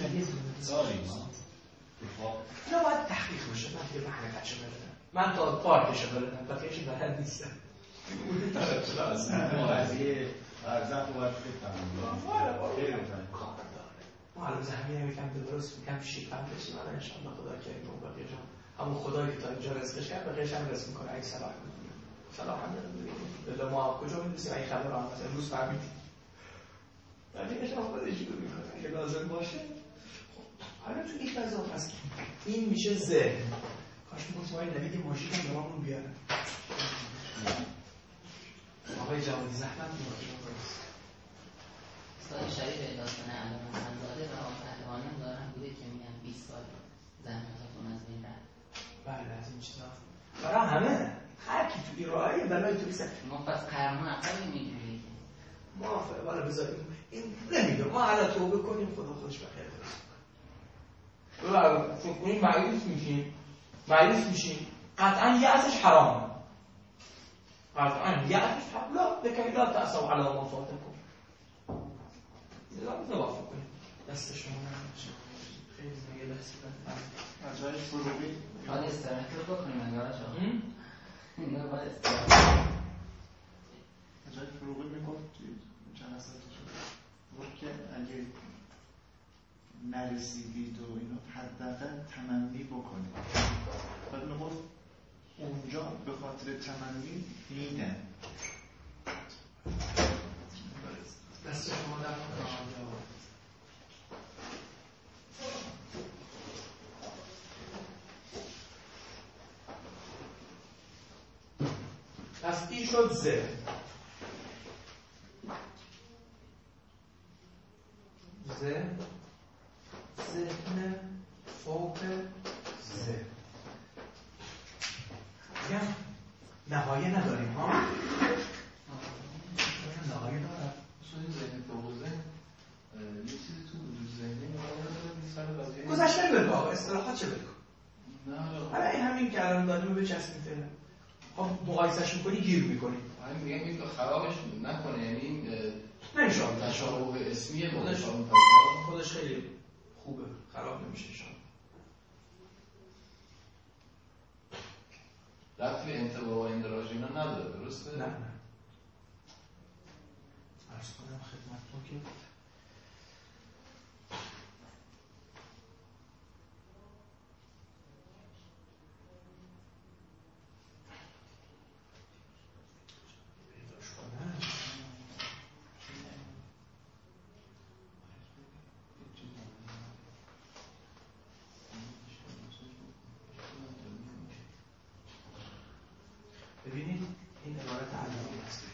یه داریم نه باید تحقیق بشه. من دیگه حقیقتشو بدونم. من تا پارکشو بدونم بقیه‌اش بلد نیستم. قضیه ارزش رو باید بفهمیم. ما الان زمین یکم درست میکنم شیفم بشیم. الان انشاءالله خدا کریم و بقیه جان همون خدایی که تا اینجا رزقش کرد بقیه‌اش هم رزق میکنه. اگه صلاح کنه صلاح هم داره. ما کجا می‌رسیم این خبر آمد امروز فهمیدیم. بقیه‌اش هم خودش شروع میکنه اگه لازم باشه. حالا تو این فضا هست این میشه ذهن. کاش میگفتم آقای نوید ماشین هم به مامون بیاره. آقای جوادی زحمت می‌کشه برس. سال شریف داستان علامه حمزاده و پهلوانی هم دارن بوده که میگن 20 سال زحمتاتون از بین رفت. بله از این چیزا. برای همه هر کی تو این راهی بلای تو بیسه. ما پس قرمون عقلی می‌گیریم. ما والا بذاریم این نمیگم ما الان توبه کنیم خدا خودش بخیر درست کنه. فکر کنیم مایوس میشیم قطعا یأسش حرامه. قطعا یأسش حبلا بکنید لا تأسوا علی ما فاتکم. لازم نوافق کنیم. دست شما نمیشه. خیلی میگه بحثی دارم. جای فروغی حالا استراحت رو بکنیم انگار شما. اینا باید جای فروغی میگفت چند سالش بود که اگه نرسیدید و اینو حداقل تمنی بکنید. بعد میگفت اونجا به خاطر تمنی میدن. دست شما در کنم. پس این شد ذهن. ذهن فوق ذهن. میگم نهایه نداریم ها. نهایه دارم. این ذهن فوق ذهن یه چیزی تو وجود ذهنی می‌کنه. گذشته بگو آقا اصطلاحات چه بگو. نه حالا این همین که الان داریم بچسبیم فعلا. خب مقایسه‌اش می‌کنی گیر می‌کنی. همین میگم این خرابش نکنه یعنی نمیشه تشابه اسمی خودش خیلی خوبه خراب نمیشه ان شاءالله. رفتی انطباع و اندراج اینا نداره درسته؟ نه عرض کنم خدمتتون که ببینید این عبارت علمی هست.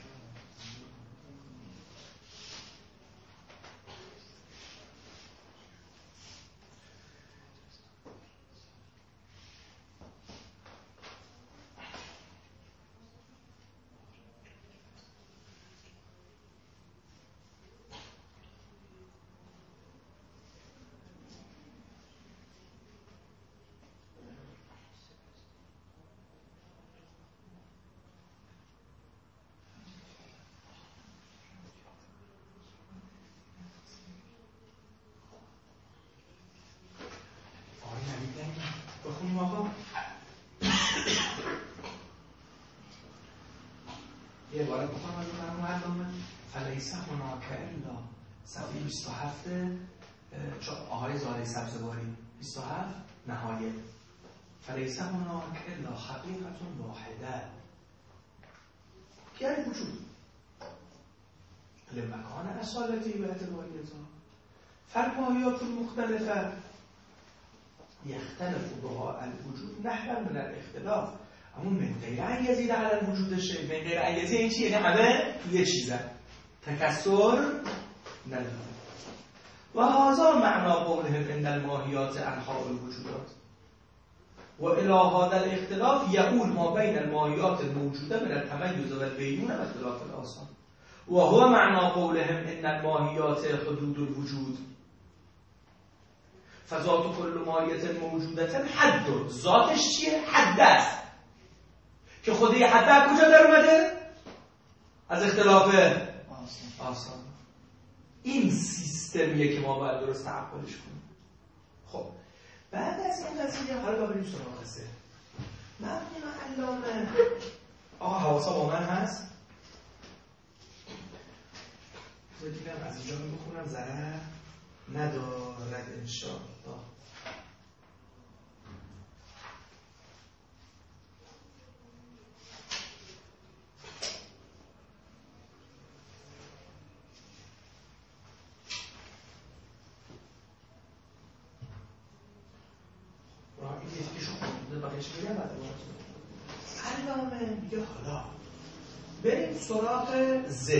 بخونیم آقا یه باره بخونم از این مردم فلیس هناک الا صفحه 27 آقای زاده سبزواری 27 نهایه فلیس هناک الا حقیقت واحده یعنی وجود لمکان اصالتی و اعتباریتا فالماهیات المختلفه یختلف بها الوجود نحو من الاختلاف. اما من غیر ان یزید علی الوجود شیء، من غیر ان یزید این چیه؟ یعنی همه یه چیزه تکثر نداره. و هذا معنا قولهم ان الماهیات انحاء الوجودات و الی هذا الاختلاف یقول ما بین الماهیات الموجوده من التميز والبينونه و اختلاف الاصل و هو معنا قولهم ان الماهیات حدود الوجود فذات کل ماهیت موجودت حد. ذاتش چیه؟ حد است که خود یه حد از کجا در اومده؟ از اختلاف آسان. این سیستمیه که ما باید درست تعقلش کنیم. خب بعد از این قضیه حالا بریم سراغ سه. مبنی علامه آقا حواسا با من هست؟ دیدم از اینجا بخونم ضرر ندارد انشاءالله. علامه میگه حالا بریم سراغ ز.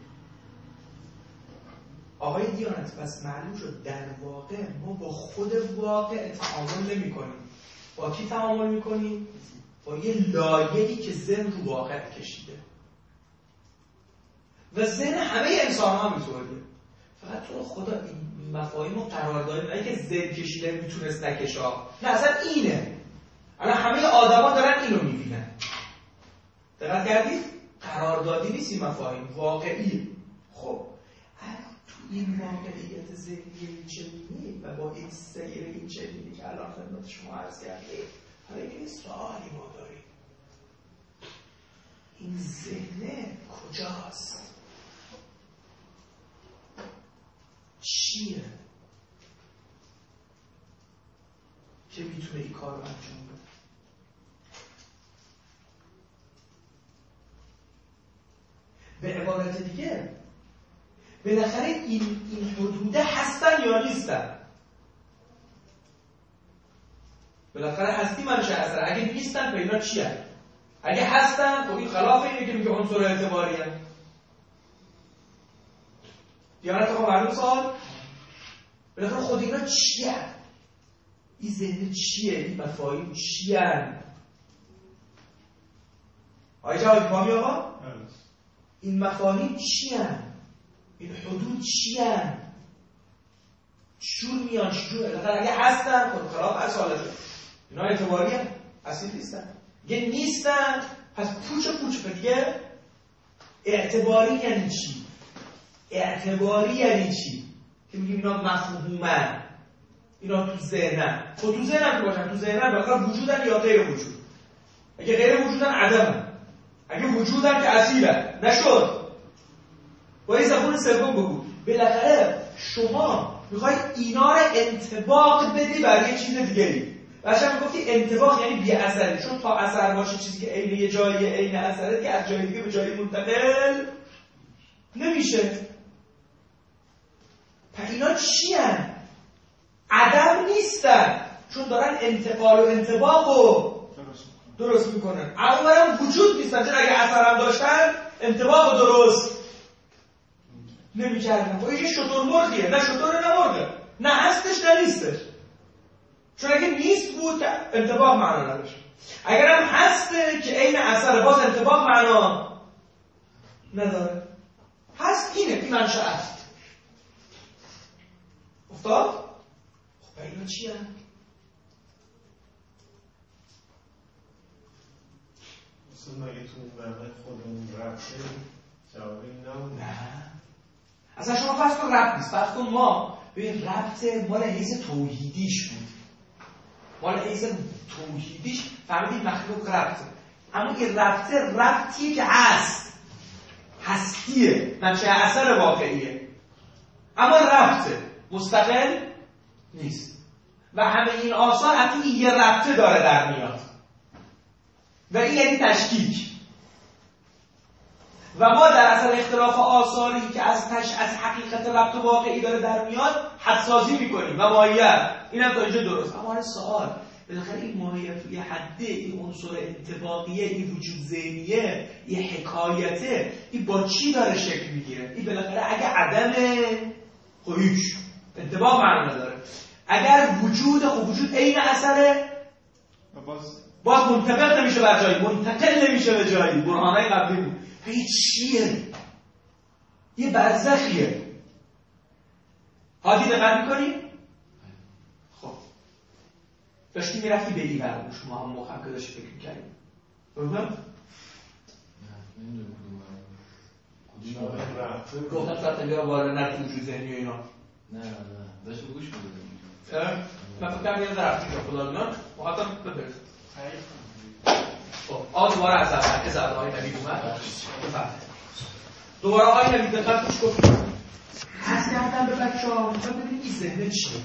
آقای دیانت پس معلوم شد در واقع ما با خود واقع تعامل نمی کنیم. با کی تعامل می کنیم؟ با یه لایه‌ای که ذهن رو واقع کشیده و ذهن همه انسان ها میطوریه. فقط تو خدا این مفاهیم رو قرار داریم، نه که ذهن کشیده میتونست نکشا، نه اصلا اینه. الان همه آدما دارن اینو میبینن. دقت کردید؟ قراردادی نیست این مفاهیم، واقعیه. خب تو این واقعیت ذهنی چنینی و با این سیر این چنینی که الان خدمت شما عرض کردیم، حالا یه سوالی ما داریم. این ذهن کجاست؟ چیه که میتونه این کار رو انجام بده؟ به عبارت دیگه بالاخره این حدوده هستن یا نیستن؟ بالاخره هستی منشه اثر. اگه نیستن پیدا چی هست؟ اگه هستن خب این خلاف اینه که میگه عنصر اعتباری هست. دیانت آقا معلوم سوال؟ بالاخره خود اینا چی هست؟ این ذهن چیه؟ این مفاهیم چی هست؟ آقای جوادی فهمی آقا؟ این مفاهیم چی هست؟ این حدود چی هست؟ چون میان چجور؟ بالاخره اگه هستن خود خلاف هر سالشه اینا اعتباری هست؟ اصیل نیستن. یه نیستن پس پوچ دیگه اعتباری یعنی چی؟ اعتباری یعنی چی؟ که میگیم اینا مفهومن، اینا تو ذهنن. خب تو ذهنن که باشن، تو ذهنن بالاخره وجودن یا غیر وجود. اگه غیر وجودن عدمن، اگه وجودن که اصیلن. نشد با این زبون سوم بگو بالاخره شما میخوای اینا رو انطباق بدی برای یه چیز دیگری. بچه‌ها میگفتی انطباق یعنی بی اثری، چون تا اثر باشه چیزی که عین یه جاییه عین اثره که از جای دیگه به جای منتقل نمیشه. پس اینا چی هن؟ عدم نیستن، چون دارن انتقال و انطباق رو درست میکنن. اما وجود نیستن، چون اگه اثر هم داشتن انطباق رو درست نمیکردن. با یه شتر مرغیه، نه شتر نه مرغه، نه هستش نه نیستش. چون اگه نیست بود که انطباق معنا نداشت، اگر هم هسته که عین اثر باز انطباق معنا نداره. هست اینه، این منشأ است. افتاد؟ خب اینا چی هم؟ اصلا مگه تو اون برمه خودمون ربطه جواب این نبود؟ نه اصلا شما فرض کن ربط نیست. فرض کن ما به ربط مال حیث توحیدیش بود، مال حیث توحیدیش فهمیدید مخلوق ربطه. اما این ربطیه که هست، هستیه، منشأ اثر واقعیه، اما ربطه، مستقل نیست. و همه این آثار حتی این یه ربطه داره در میاد و این یعنی تشکیک. و ما در اثر اختلاف آثاری که از حقیقت ربط واقعی داره در میاد حدسازی میکنیم و ماهیت. این هم تا اینجا درست. اما سوال بالاخره این ماهیت یه حده، این عنصر انطباقیه، این وجود ذهنیه، این حکایته، این با چی داره شکل میگیره؟ این بالاخره اگه عدمه خب هیچ انطباق معنا نداره. اگر وجود، خب وجود عین اثره، باز منطبق نمیشه بر جایی، منتقل نمیشه به جایی. برهانهای قبلی بود. این چیه؟ یه برزخیه. حادی دقت میکنی؟ خب داشتی میرفتی به این برمون، شما هم موقع که داشتی فکر میکردیم بفهم؟ گفتم شاید تنگه وارد نرفت وجود ذهنی و اینا. نه داشت بگوش بودم. من فکر کنم یه رفتید به خدا دونم مخاطب بپرد خب دوباره از اول آقای نبی اومد بفرمایید. دوباره آقای نبی دقت توش گفت از کردم به بچه‌ها ببینید این ذهن چیه؟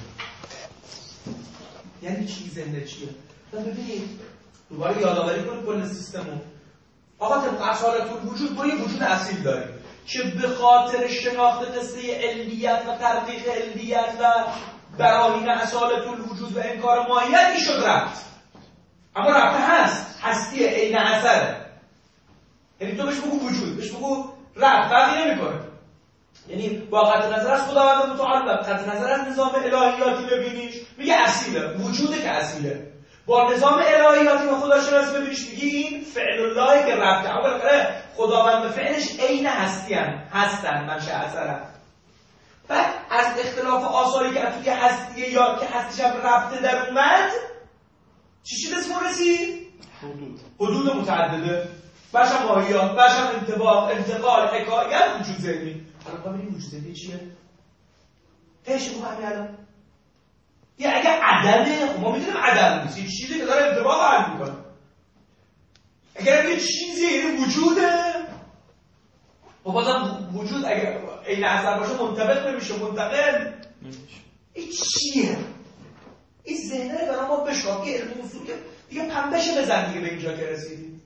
یعنی چی ذهن چیه؟ ببینید دوباره یادآوری کنید کل سیستمو. آقا طبق اصالت الوجود ما یه وجود اصیل داریم که به خاطر شناخت قصه علیت و تحقیق علیت و براهین اصالت الوجود و انکار ماهیت این شد رفت. اما رفته هست، هستی عین اثره. یعنی تو بهش بگو وجود، بهش بگو رفت، فرقی نمیکنه. یعنی با قطع نظر از خداوند متعال و قطع نظر از نظام الهیاتی ببینیش میگه اصیله، وجوده که اصیله. با نظام الهیاتی و خداشناسی ببینیش میگی این فعل الله که رفته. اما بالاخره خداوند و فعلش عین هستن منشأ اثرن. بعد از اختلاف آثاری که توی هستیه یا که هستیش هم رفته در اومد چی اسم رسید؟ حدود متعدده. باشم ماهیات، باشم انطباق، انتقال، حکایت، وجود ذهنی. حالا ببینیم وجود ذهنی چیه؟ تهش بگو همین الان. یه اگه عدمه، خب ما میدونیم عدم نیست، یه چیزی که داره انطباق حل میکنه. اگر یه چیزی یعنی وجوده، و بازم وجود اگر عین اثر باشه منطبق نمیشه، منتقل این چیه؟ این ذهنه رو برای ما بشکاف، یه علم اصولی دیگه پنبشه بزن دیگه به اینجا که رسیدیم.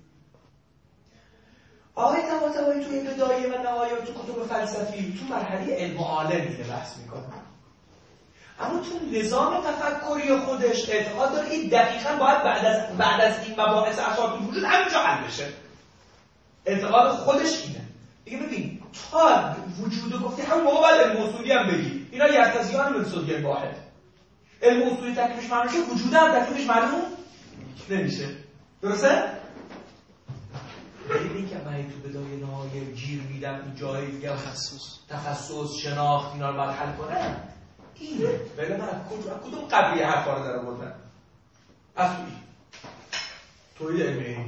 آقای طباطبایی توی بدایه و نهایه تو کتب فلسفی تو مرحله علم و عالم دیگه بحث میکنه. اما تو نظام تفکری خودش اعتقاد داره این دقیقاً باید بعد از این مباحث اساس وجود همینجا حل بشه. اعتقاد خودش اینه. دیگه ببین تا وجود گفتی همون موقع باید علم اصولی هم بگی. اینا یرتضیان من صدیق واحد. علم اصولی تکلیفش معلوم شه، وجود هم تکلیفش معلوم نمیشه. درسته؟ دیدی که من تو بدایه نهایه گیر میدم این جایی دیگه تخصص شناخت اینا رو باید حل کنم. اینه بله من کدوم قبلی حرفا رو داره بردن از توی علمی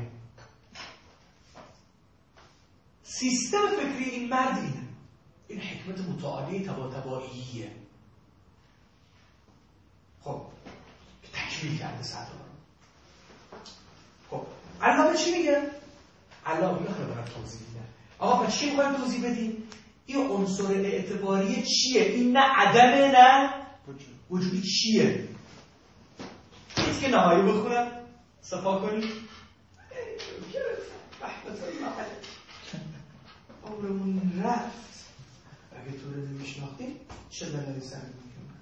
سیستم فکری این مرد اینه. این حکمت متعالی طباطباییه. خب تکمیل کرده صدر خب علامه چی میگه؟ علامه میخواه برم توضیح میدن. آقا با چی میخوایم توضیح بدیم؟ این عنصر اعتباری چیه؟ این نه عدمه نه وجودی چیه؟ نیست که نهایی بخونم صفا کنیم عمرمون رفت. اگه تو رو نمیشناختیم چه بلایی سر میکنم.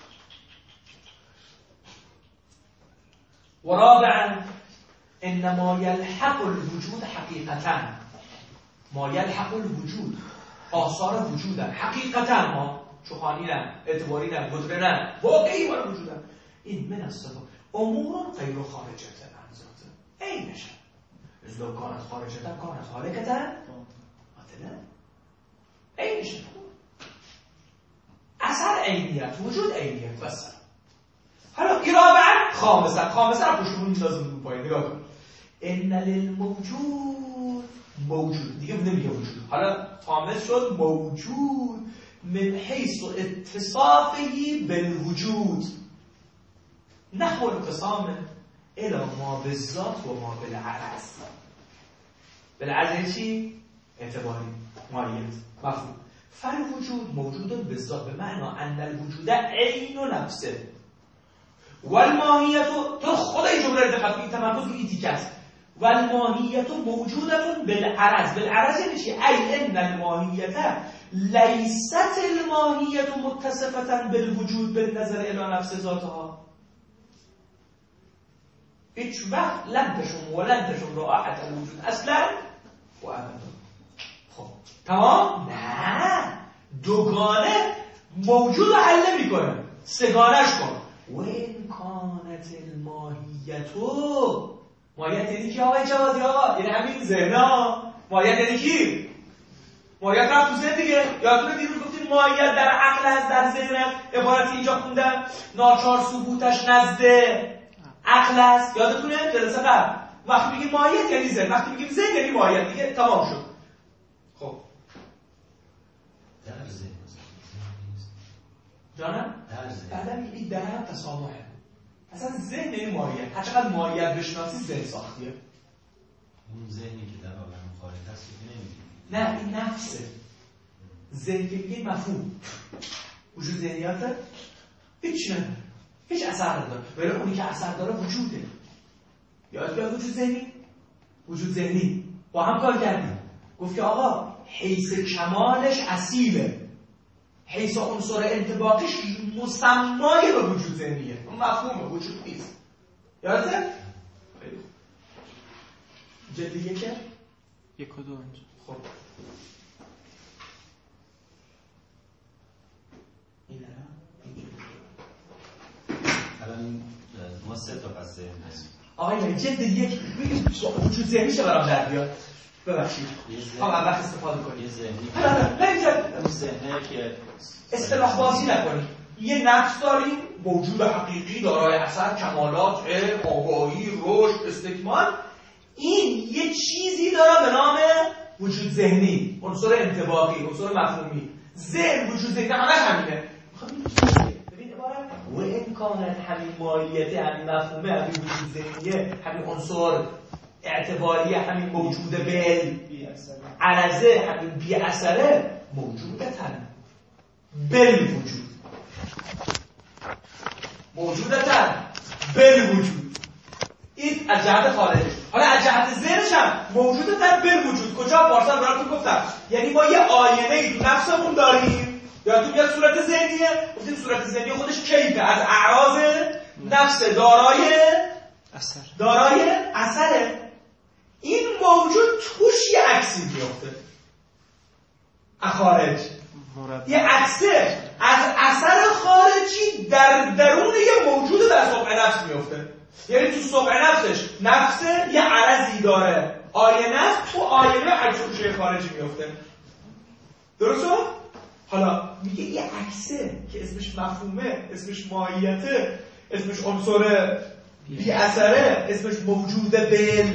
و رابعا انما یلحق الوجود حقیقتا ما یلحق الوجود آثار وجودن حقیقتا ما چوخانی نه اعتباری نه قدره نه واقعی مال وجودن. این من الصفات امور غیر خارجه عن ذاته عینشه از لو کانت خارجه کانت حالکتا باطله عینشه اثر عینیت وجود عینیت بس. حالا رابعا خامسا پشتمون لازم پایین نگاه کن. ان للموجود موجود دیگه نمیگه وجود. حالا خامس شد موجود من حیث اتصافه بالوجود نحو انقسام الى ما بالذات و ما بالعرض. بالعرض چی؟ اعتباری ماهیت مفهوم. فالوجود موجود بالذات به معنی ان الوجود عین نفسه والماهیت تو خدای جمله رو دقت کنید تمرکز روی تیکه است. والماهیت موجودة بالعرض. بالعرض یعنی چی؟ ای ان الماهیت لیست الماهیت متصفة بالوجود بالنظر الى نفس ذاتها. هیچ وقت لن تشم رائحة الوجود اصلا و ابدا. خب تمام؟ نه دوگانه موجود رو حل نمی‌کنه، سگانش کن. و این کانت الماهیتو ماهیت یعنی کی آقای جوادی آقا؟ یعنی همین ذهنا. ماهیت یعنی کی؟ ماهیت رفت تو ذهن دیگه. یادتونه دیروز گفتیم ماهیت در عقل هست در ذهن هست. عبارتی اینجا خوندم ناچار ثبوتش نزد عقل هست. یادتونه جلسه قبل وقتی میگیم ماهیت یعنی ذهن، وقتی میگیم ذهن یعنی ماهیت دیگه تمام شد. خب در ذهن جانم؟ بعدا میگید در تسامحه اصلا ذهن این ماهیت، هر چقدر ماهیت بشناسی ذهن ساختیه. اون ذهنی که در عالم خارج هست که نمی‌بینی. نه این نفسه. ذهن که میگه مفهوم. وجود ذهنیاته هیچ نه، هیچ اثر نداره. ولی اونی که اثر داره وجوده. یاد بیاد وجود ذهنی، وجود ذهنی با هم کار کردیم. گفت که آقا حیث کمالش اصیله، حیث عنصر انطباقیش مسمای به وجود ذهنیه، اون مفهومه، وجود نیست. یادته؟ جلد یکه؟ 1 و 2 اینجا. خب این الان ما 3 تا پس ذهن هست. آقای جلد یک وجود ذهنی چه برام در بیاد؟ ببخشید اول استفاده کنید. یه ذهنی نه اون ذهنه که اصطلاح بازی نکنید. یه نفس داریم، موجود حقیقی دارای اثر، کمالات، علم، آگاهی، رشد، استکمال. این یه چیزی داره به نام وجود ذهنی، عنصر انطباقی، عنصر مفهومی. ذهن وجود ذهنی همش همینه. ببین عبارت و امکانات همین ماهیت، همین مفهومه، همین وجود ذهنیه، همین عنصر اعتباری، همین موجود بل عرضه، همین بی اثره موجودتن بل وجود، موجودتن بل وجود. این از جهت خارجش. حالا از جهت ذهنش هم موجودتن بل وجود. کجا؟ پارسال براتون گفتم. یعنی ما یه آینه تو نفسمون داریم، یادتون میاد صورت ذهنیه؟ گفتیم صورت ذهنی خودش کیفه، از اعراض نفس دارای اثره. این موجود توش یه عکسی میفته خارج، یه عکسه از اثر خارجی در درون یه موجود در سبع نفس میفته. یعنی تو سبع نفسش نفسه یه عرضی داره، آینه تو آینه عکسش خارجی میفته. درسته؟ حالا میگه یه عکسه که اسمش مفهومه، اسمش ماهیته، اسمش عنصر بی اثره، اسمش موجود بل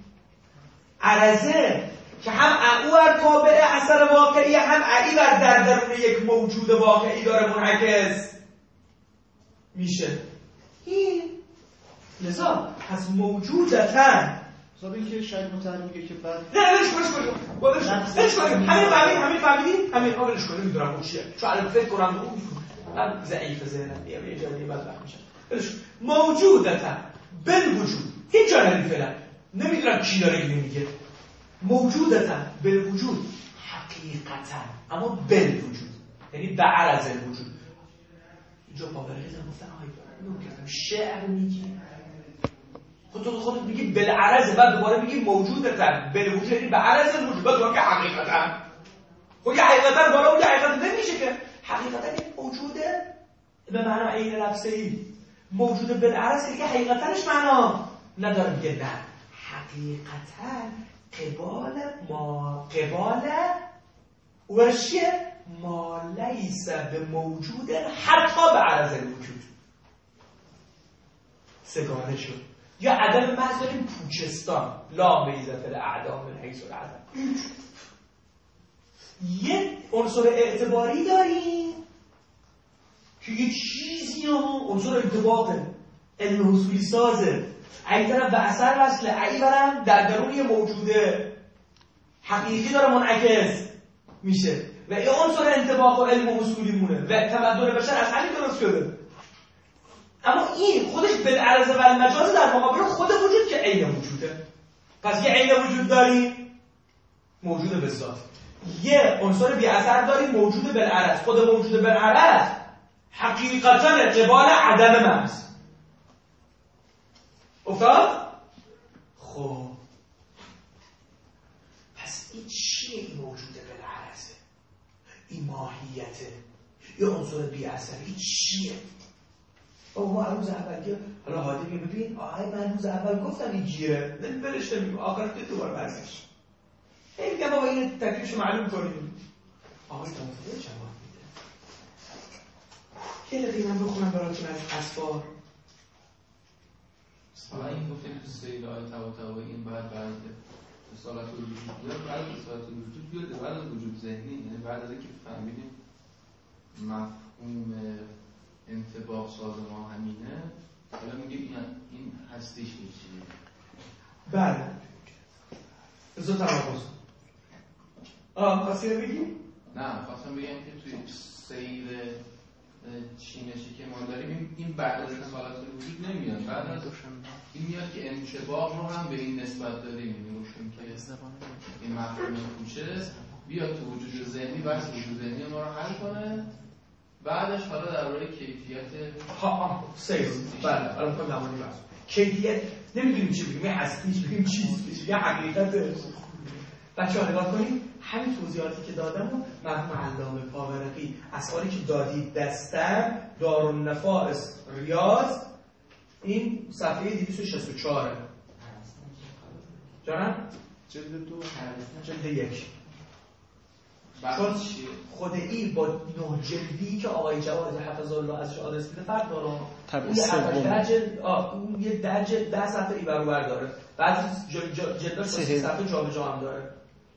عرضه، که هم او تابع اثر واقعی، هم ای در درون یک موجود واقعی داره منعکس میشه. این لذا پس موجودتن حساب این که شاید متعلم میگه که بعد نه ولش کنیم همین فهمیدی؟ همین ولش کنیم، میدونم اون چیه، چون الان فکر کنم اون من ضعیف ذهنم یه جایی بدبخت میشم. ولش موجودتن بالوجود، هیچ جا نمی فعلا نمیدونم کی داره اینو میگه. موجودتن بالوجود حقیقتا، اما بالوجود یعنی به عرض الوجود. اینجا مبالغه گفتن آهای شعر میگی، خودت میگی بالعرض، بعد دوباره میگی موجودتن بالوجود یعنی به عرض الوجود، بعد دوباره که حقیقتا. خب یه حقیقتا بالا اون یه حقیقتا نمیشه که. حقیقتا یه موجوده به معنی عین لفظی، موجود بالعرض دیگه حقیقتاش معنا نداره. میگه نه، حقیقتا قبال ورشیه ما لیس به موجود حتی به عرض الوجود. سگانه شد. یا عدم محض داریم پوچستان، لا میزه فل اعدام من حیث العدم. یه عنصر اعتباری داریم که یه چیزی عنصر انطباقه، علم حصولی سازه، این طرف به اثر وصله، این برم در درون یه موجوده حقیقی داره منعکس میشه و این عنصر انطباق و علم حصولی مونه و تمدن بشر از همین درست شده. اما این خودش بالعرض و المجاز در مقابل خود وجود که عین وجوده. پس یه عین وجود داریم موجود به ذات، یه عنصر بی اثر داریم موجود بالعرض. خود موجود بالعرض حقیقتا قبال عدم محض افتاد. خب پس این چیه؟ این موجود بالعرضه، این ماهیته، یه عنصر بی اثر، این چیه؟ ما روز اول که حالا هادی میگه ببین من روز اول گفتم این جیره، بلش نمیگم آخر که دوباره برزش میگم بابا این تکلیفش معلوم کنیم. آقای تمثیل جواب میده. یه دقیقه من بخونم براتون از اسفار. حالا این گفتیم تو سیل آیه طباطبایی این بعد رسالت الوجود بیاد، بعد رسالت الوجود بیاد بعد از وجود ذهنی، یعنی بعد از اینکه فهمیدیم مفهوم انطباق ساز ما همینه، حالا میگه این هستیش چیه؟ بله بذار تمرکز. خواستی رو بگی؟ نه خواستم بگم که توی سیر چینشی که ما داریم این بعد از اصالت وجود نمیاد، بعد از این میاد که انشباق رو هم به این نسبت داریم، میگوشیم که این مفهوم کوچه بیاد تو وجود ذهنی، بحث وجود ذهنی ما رو حل کنه، بعدش حالا درباره کیفیت سیر. بله حالا میخوایم نمانی بحث کیفیت نمیدونیم چی بگیم، هستیش بگیم چیز یه حقیقت. بچه‌ها نگاه کنید همین توضیحاتی که دادم و مرحوم علامه پاورقی اسئالی که دادید دستم دارالنفائس ریاض این صفحه 264 جانم جلد 2 جلد 1 چون خود این با 9 جلدی که آقای جواد حفظه الله ازش آدرس میده فرق داره. اون یه 10 صفحه ای برابر داره، بعضی جلداش 3 صفحه جابجا هم داره.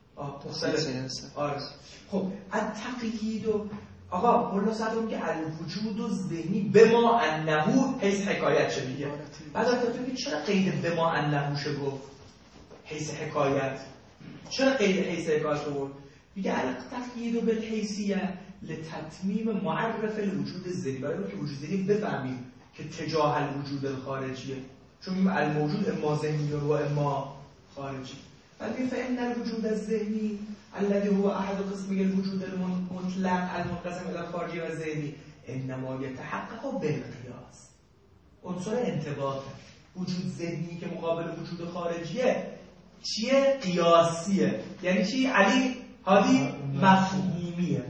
آره. خب التقیید و آقا مولانا صدر میگه الوجود و ذهنی به ما انه حیث حکایت چه میگه؟ بعد تو میگه چرا قید به ما انه شه گفت حیث حکایت؟ چرا قید حیث حکایت رو میگه التقیید بالحیثیه لتتمیم معرف الوجود الذهنی، برای اینکه وجود ذهنی بفهمیم که تجاه الوجود الخارجیه، چون میگه الموجود اما ذهنی و اما خارجی. ولی فإن الوجود الذهنی الذي هو احد قسمي الوجود المطلق المنقسم الى الخارجي والذهني انما يتحقق بالقياس. عنصر انطباق وجود ذهنی که مقابل وجود خارجیه چیه؟ قیاسیه. یعنی چی؟ علی هادی مفهومیه.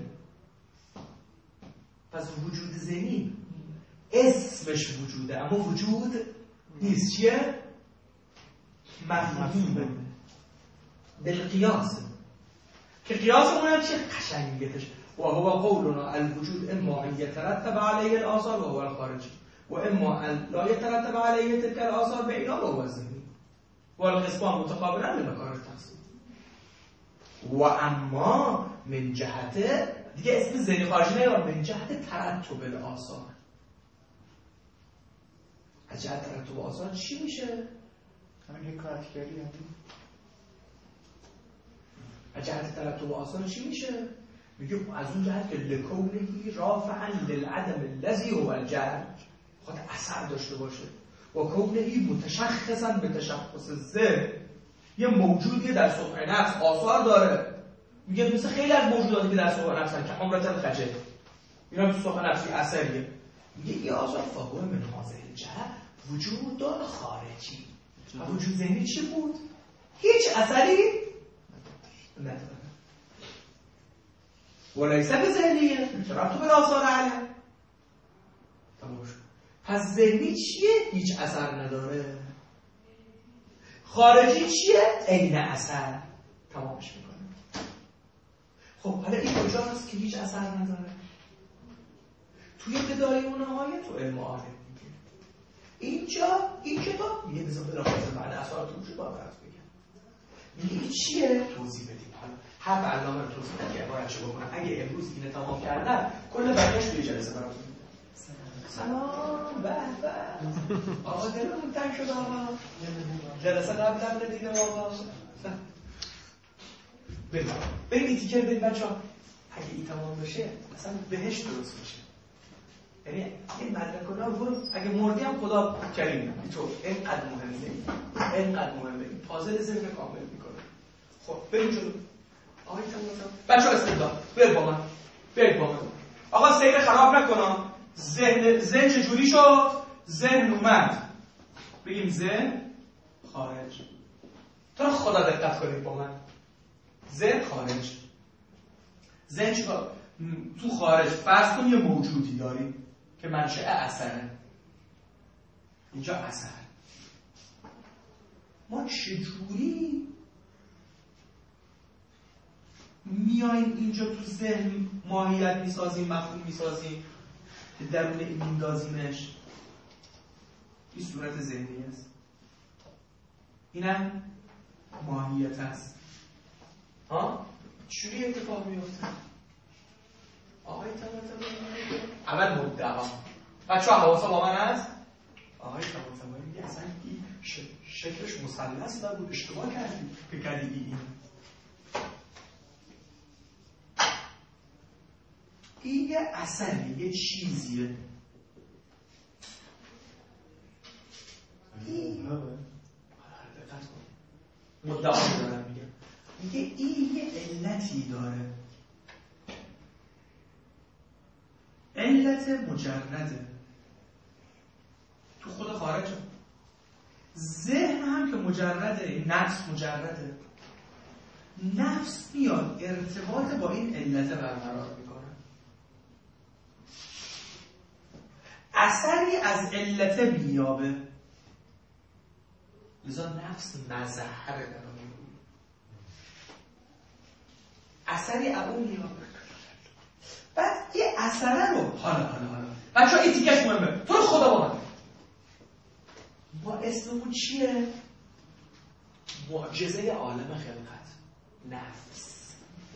پس وجود ذهنی اسمش وجوده اما وجود نیست. چیه؟ مفهومیه بالقیاس. که قیاسمون هم چه قشنگیتش و هو قولنا الوجود اما ان يترتب عليه الاثار وهو الخارجي و اما ان لا يترتب عليه تلك الاثار بعينا وهو الذهني والقسمان متقابلا لمكان التقسيم. و اما من جهت دیگه اسم ذهنی خارجی نمیاد، من جهت ترتب الاثار. از جهت ترتب اثار چی میشه؟ همین حکایتگری از جهت ترتب آثار چی میشه؟ میگه از اون جهت که لکونهی رافعا للعدم الذی هو الجهل، خود اثر داشته باشه و کونهی متشخصا به تشخص ذهن، یه موجودی در سطح نفس آثار داره. میگه مثل خیلی از موجوداتی که در سطح نفس که عمرت الخجل اینا تو سطح نفسی اثریه. میگه این آثار فاقوه من حاضر الجهل وجود خارجی. و وجود ذهنی چی بود؟ هیچ اثری نداره. وليس بذهنیه ربط به آثار علیه. تمام شد. پس ذهنی چیه؟ هیچ اثر نداره. خارجی چیه؟ عین اثر. تمامش میکنه. خب حالا این کجاست که هیچ اثر نداره؟ توی بدایه و نهایت تو علم عارف میگه. اینجا این کتاب میگه بذار بلاخصه بعد اثرات وجود باید بگم. میگه چیه؟ توضیح بدیم. هر برنامه رو توضیح بدیم که عبارت چه بکنم. اگه امروز اینه تمام کردن کل بقیه‌اش توی جلسه براتون میده. سلام به آقا دلمون تنگ شد آقا. جلسه قبل ندیدم آقا. بریم این تیکر بریم بچه‌ها. اگه این تمام بشه اصلا بهشت درست میشه. یعنی این مدرک‌ها رو برو اگه مردی هم خدا کریم. تو اینقدر مهمه. اینقدر مهمه. پازل ذهن کامل میکنه. خب بریم جلو. آقای تمام. بچه‌ها استدلال. برید با من. آقا سیر خراب نکنم. ذهن چجوری شد؟ ذهن اومد. بگیم ذهن خارج. تو خدا دقت کنید با من. ذهن خارج. ذهن چیکار؟ تو خارج فرض کن یه موجودی داریم که منشأ اثره. اینجا اثر. ما چجوری میایم اینجا تو ذهن ماهیت میسازیم، مفهوم میسازیم، درون این میندازیمش؟ این صورت ذهنی است. اینم ماهیت است. چوری اتفاق میفته؟ آقای اول مدعا. بچه‌ها حواسا با من هست؟ آقای طباطبایی میگه اصلا این شکلش مثلث نبود، اشتباه کردی که کردی این یه اثری، یه چیزیه. مدعا دارم میگه این یه علتی داره، علت مجرده تو خود خارجه. ذهن هم که مجرده، نفس مجرده، نفس میاد ارتباط با این علت برقرار میکنه، اثری از علت میابه، لذا نفس مظهره در اون اثری از اون میابه. بعد یه اثره رو حالا بچه ها این تیکش مهمه، تو رو خدا با من ما اسممون چیه؟ معجزه عالم خلقت، نفس.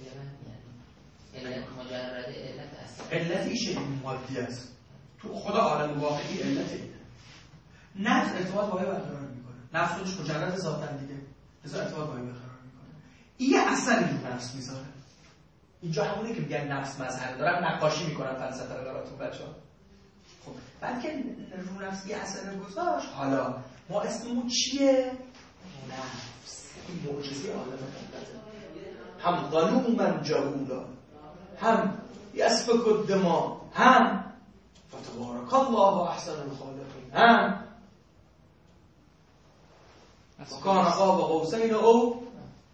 علت مجرد علت اصلا، علت ایشه این مادی است تو خدا عالم واقعی، علت اینه. نفس ارتباط با برقرار میکنه، نفس خودش مجرد ذاتن دیگه، لذا ارتباط با برقرار میکنه. این یه اثری رو نفس میذاره. اینجا همونه که میگن نفس مظهر، دارم نقاشی میکنم فلسفه رو براتون بچه‌ها. خب بعد که رو نفس یه اثر گذاشت، حالا ما اسممون چیه؟ نفس. این معجزه عالم خلقته. هم ظلوما جهولا، هم یسفک الدماء، هم فتبارک الله احسن الخالقین، هم وکان قاب قوسین او.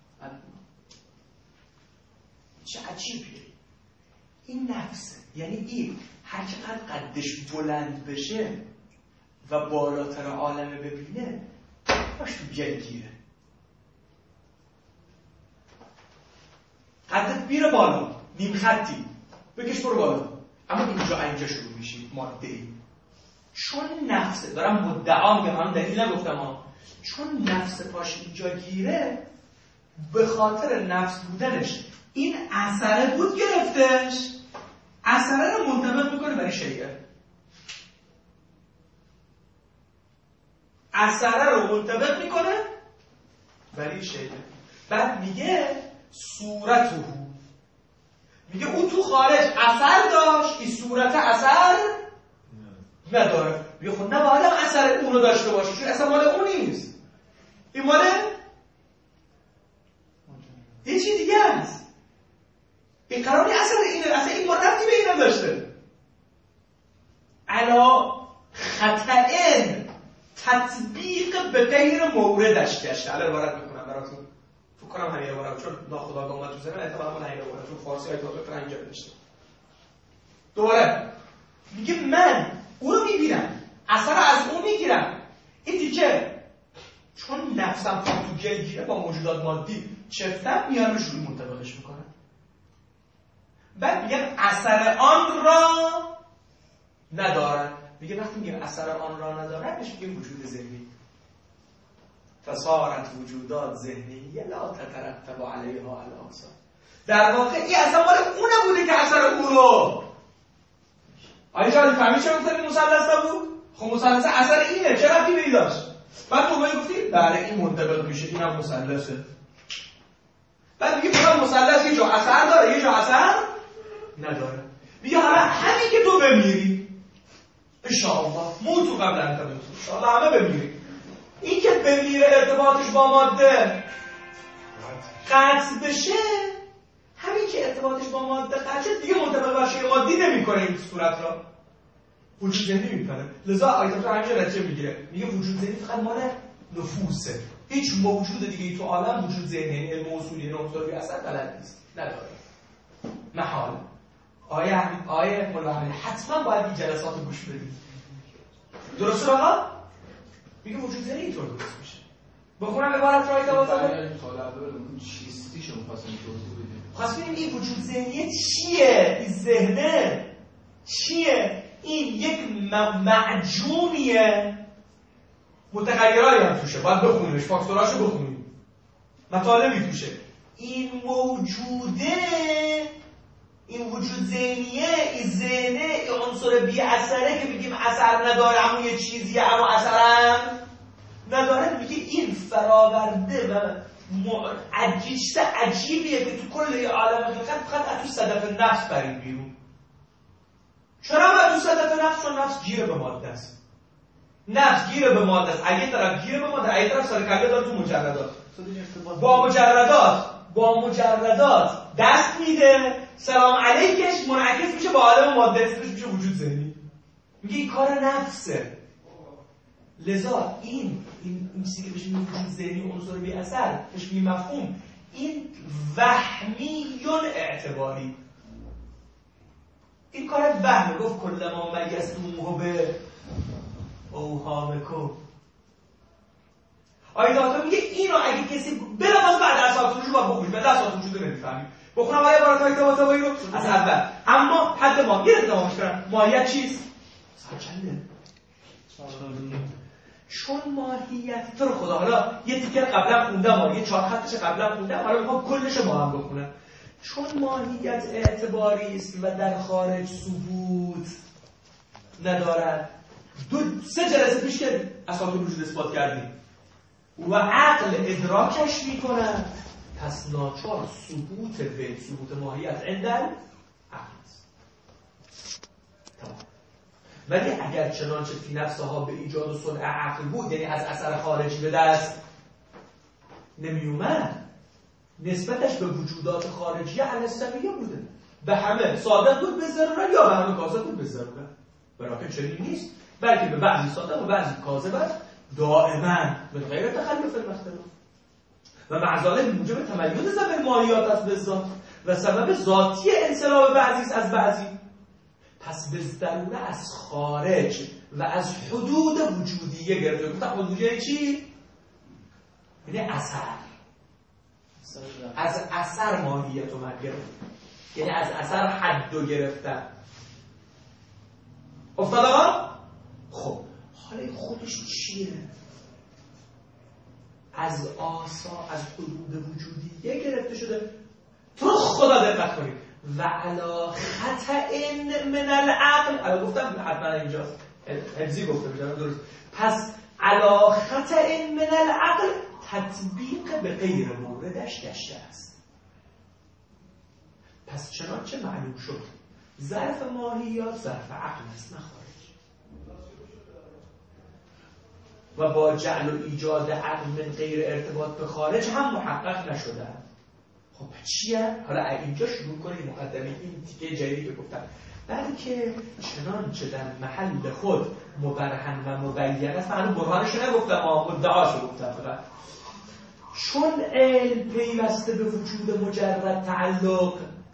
چه عجیبیه این نفسه. یعنی این هر چقدر قدش بلند بشه و بالاتر عالمه ببینه، باش تو گل گیره. قدت بیره بالا، نیم خطی بکش برو بالا، اما اینجا شروع میشی ماده ای. چون نفسه، دارم مدعا میگم، هم دلیل نگفتم ها، چون نفس پاش اینجا گیره، به خاطر نفس بودنش این اثره بود گرفتش، اثره رو منطبق میکنه برای شیعه، اثره رو منطبق میکنه برای شیعه. بعد میگه صورته، میگه اون تو خارج اثر داشت، این صورت اثر نداره. میگه خود نباید اثر اون رو داشته باشه، چون اصلا مال اون نیست، این مال یه چی دیگه است. این قراری اثر اینه، اصلا این ربطی به اینا داشته. علا خطئن تطبیق به غیر موردش گشته. الان عبارت میکنم براتون، فکر کنم همین عبارت، چون ناخودآگاه اومد تو ذهنم، احتمالاً همین عبارت چون فارسی های تاپیق اینجا نوشته. دوباره میگه من اون رو میبینم، اثر از اون میگیرم، این دیگه چون نفسم تو گلگیره با موجودات مادی چفتم میان رو شروع منطبقش میکنم. بعد میگن اثر آن را ندارن. میگه وقتی میگه اثر آن را ندارن، میشه میگه وجود ذهنی. فصارت وجودات ذهنیه لا تترتب علیها الاثار. در واقع این اصلا مال اون نبوده که اثر اون رو. آیا جان فهمید چرا گفتم مثلث نبود؟ خب مثلث اثر اینه، چه ربطی به این داشت؟ بعد تو گفتی بله این منطبق میشه، اینم مثلثه. بعد میگه فقط مثلث یه جا اثر داره، یه جا اثر نداره. میگه حالا همین که تو بمیری انشاءالله موتو قبل ان تموتو، انشاءالله همه بمیری، این که بمیره ارتباطش با ماده قطع بشه، همین که ارتباطش با ماده قطع شد دیگه منطبق بر شیء مادی نمیکنه، این صورت را وجود ذهنی میکنه. لذا آیت تو همینجا نتیجه میگیره، میگه وجود ذهنی فقط مال نفوسه، هیچ موجود دیگه تو عالم وجود ذهنی علم اصولی نقطه‌ای اصلا بلد نیست، نداره، محال. آیه مولانا حتما باید این جلسات رو گوش بدید. درسته آقا؟ میگه وجود ذهنی اینطور درست میشه. بخونم عبارت رو آیت آوازه چیستیشو می‌خواستم توضیح بدیم. خواست ببینیم این وجود ذهنی چیه؟ این ذهنه چیه؟ این یک معجونیه، متغیرهایی هم توشه، باید بخونیمش، فاکتوراشو بخونیم، مطالبی توشه. این موجوده این وجود ذهنیه، این ذهنه، این عنصر بی اثره که بگیم اثر نداره اما یه چیزیه اما اثرم نداره، میگه این فراورده و چیز عجیبیه که تو کل یه عالم حقیقت فقط تو صدف نفس برید بیرون. چرا باید تو صدف نفس؟ چون نفس گیره به ماده است. نفس گیره به ماده است. اگه طرف گیره به ماده، اگه طرف سالکله داره تو مجردات. با مجردات دست میده، سلام علیکش منعکس میشه با عالم ماده، اسمش میشه وجود ذهنی. میگه این کار نفسه. لذا این چیزی که بهش میگه وجود ذهنی عنصر بی اثر، بهش میگه مفهوم، این وهمیون اعتباری. این کار وهمه. گفت کلما میزتموه به اوهامکم. آیداتو میگه اینو اگه کسی بلافاصله بعد از ساعت رو با بخونید، من 10 ساعت وجود نمیفهمید، بخونم آیه عبارت‌های تباتبایی رو از اول. اما حد ما یه ادامهش کنم. ماهیت چیست؟ ساعت چنده؟ 4:30. چون ماهیت تو رو خدا، حالا یه تیکر قبلا خوندم، یه 4 خطش قبلا خوندم، حالا میخوام کلش رو با هم بخونم. چون ماهیت اعتباری است و در خارج ثبوت ندارد. 3 جلسه پیش که اساس الوجود اثبات کردیم و عقل ادراکش میکنه، پس ناچار ثبوت ماهیت عندل عقل است. تمام. ولی اگر چنانچه فی نفسها به ایجاد و صنع عقل بود، یعنی از اثر خارجی به دست نمی اومد، نسبتش به وجودات خارجی الستویه بوده. به همه صادق بود به ضرورت یا به همه کاذب بود به ضرورت. براکن چنین نیست، بلکه به بعضی صادق و بعضی کاذب است، دائما من غیر تخلف المختلف. و معزاله موجب تمایز زمین ماهیات است به ذات و سبب ذاتی انسلاب بعضی از بعضی. پس به ضروره از خارج و از حدود وجودیه گرفته. گفتم حدودیه چی؟ یعنی اثر. از اثر ماهیت رو من گرفت، یعنی از اثر حد رو گرفتن. افتاد آقا؟ خب حالا خودش چیه؟ از حدود وجودیه گرفته شده. تو خدا دقت کنید. و علا خطأ من العقل، علا گفتم حتما اینجاست، حفظی گفته بجانم درست. پس علا خطأ من العقل تطبیق به غیر موردش گشته است. پس چنانچه معلوم شد ظرف ماهیات ظرف عقل است، نه خارج. و با جعل و ایجاد عقل من غیر ارتباط به خارج هم محقق نشده. خب چیه؟ حالا اینجا شروع کنید مقدمه این تیکه جدیدی که گفتم. بلکه چنانچه در محل خود مبرهن و مبین است. من برهانش نگفتم، مدعاشو گفتم فقط. چون علم پیوسته به وجود مجرد تعلق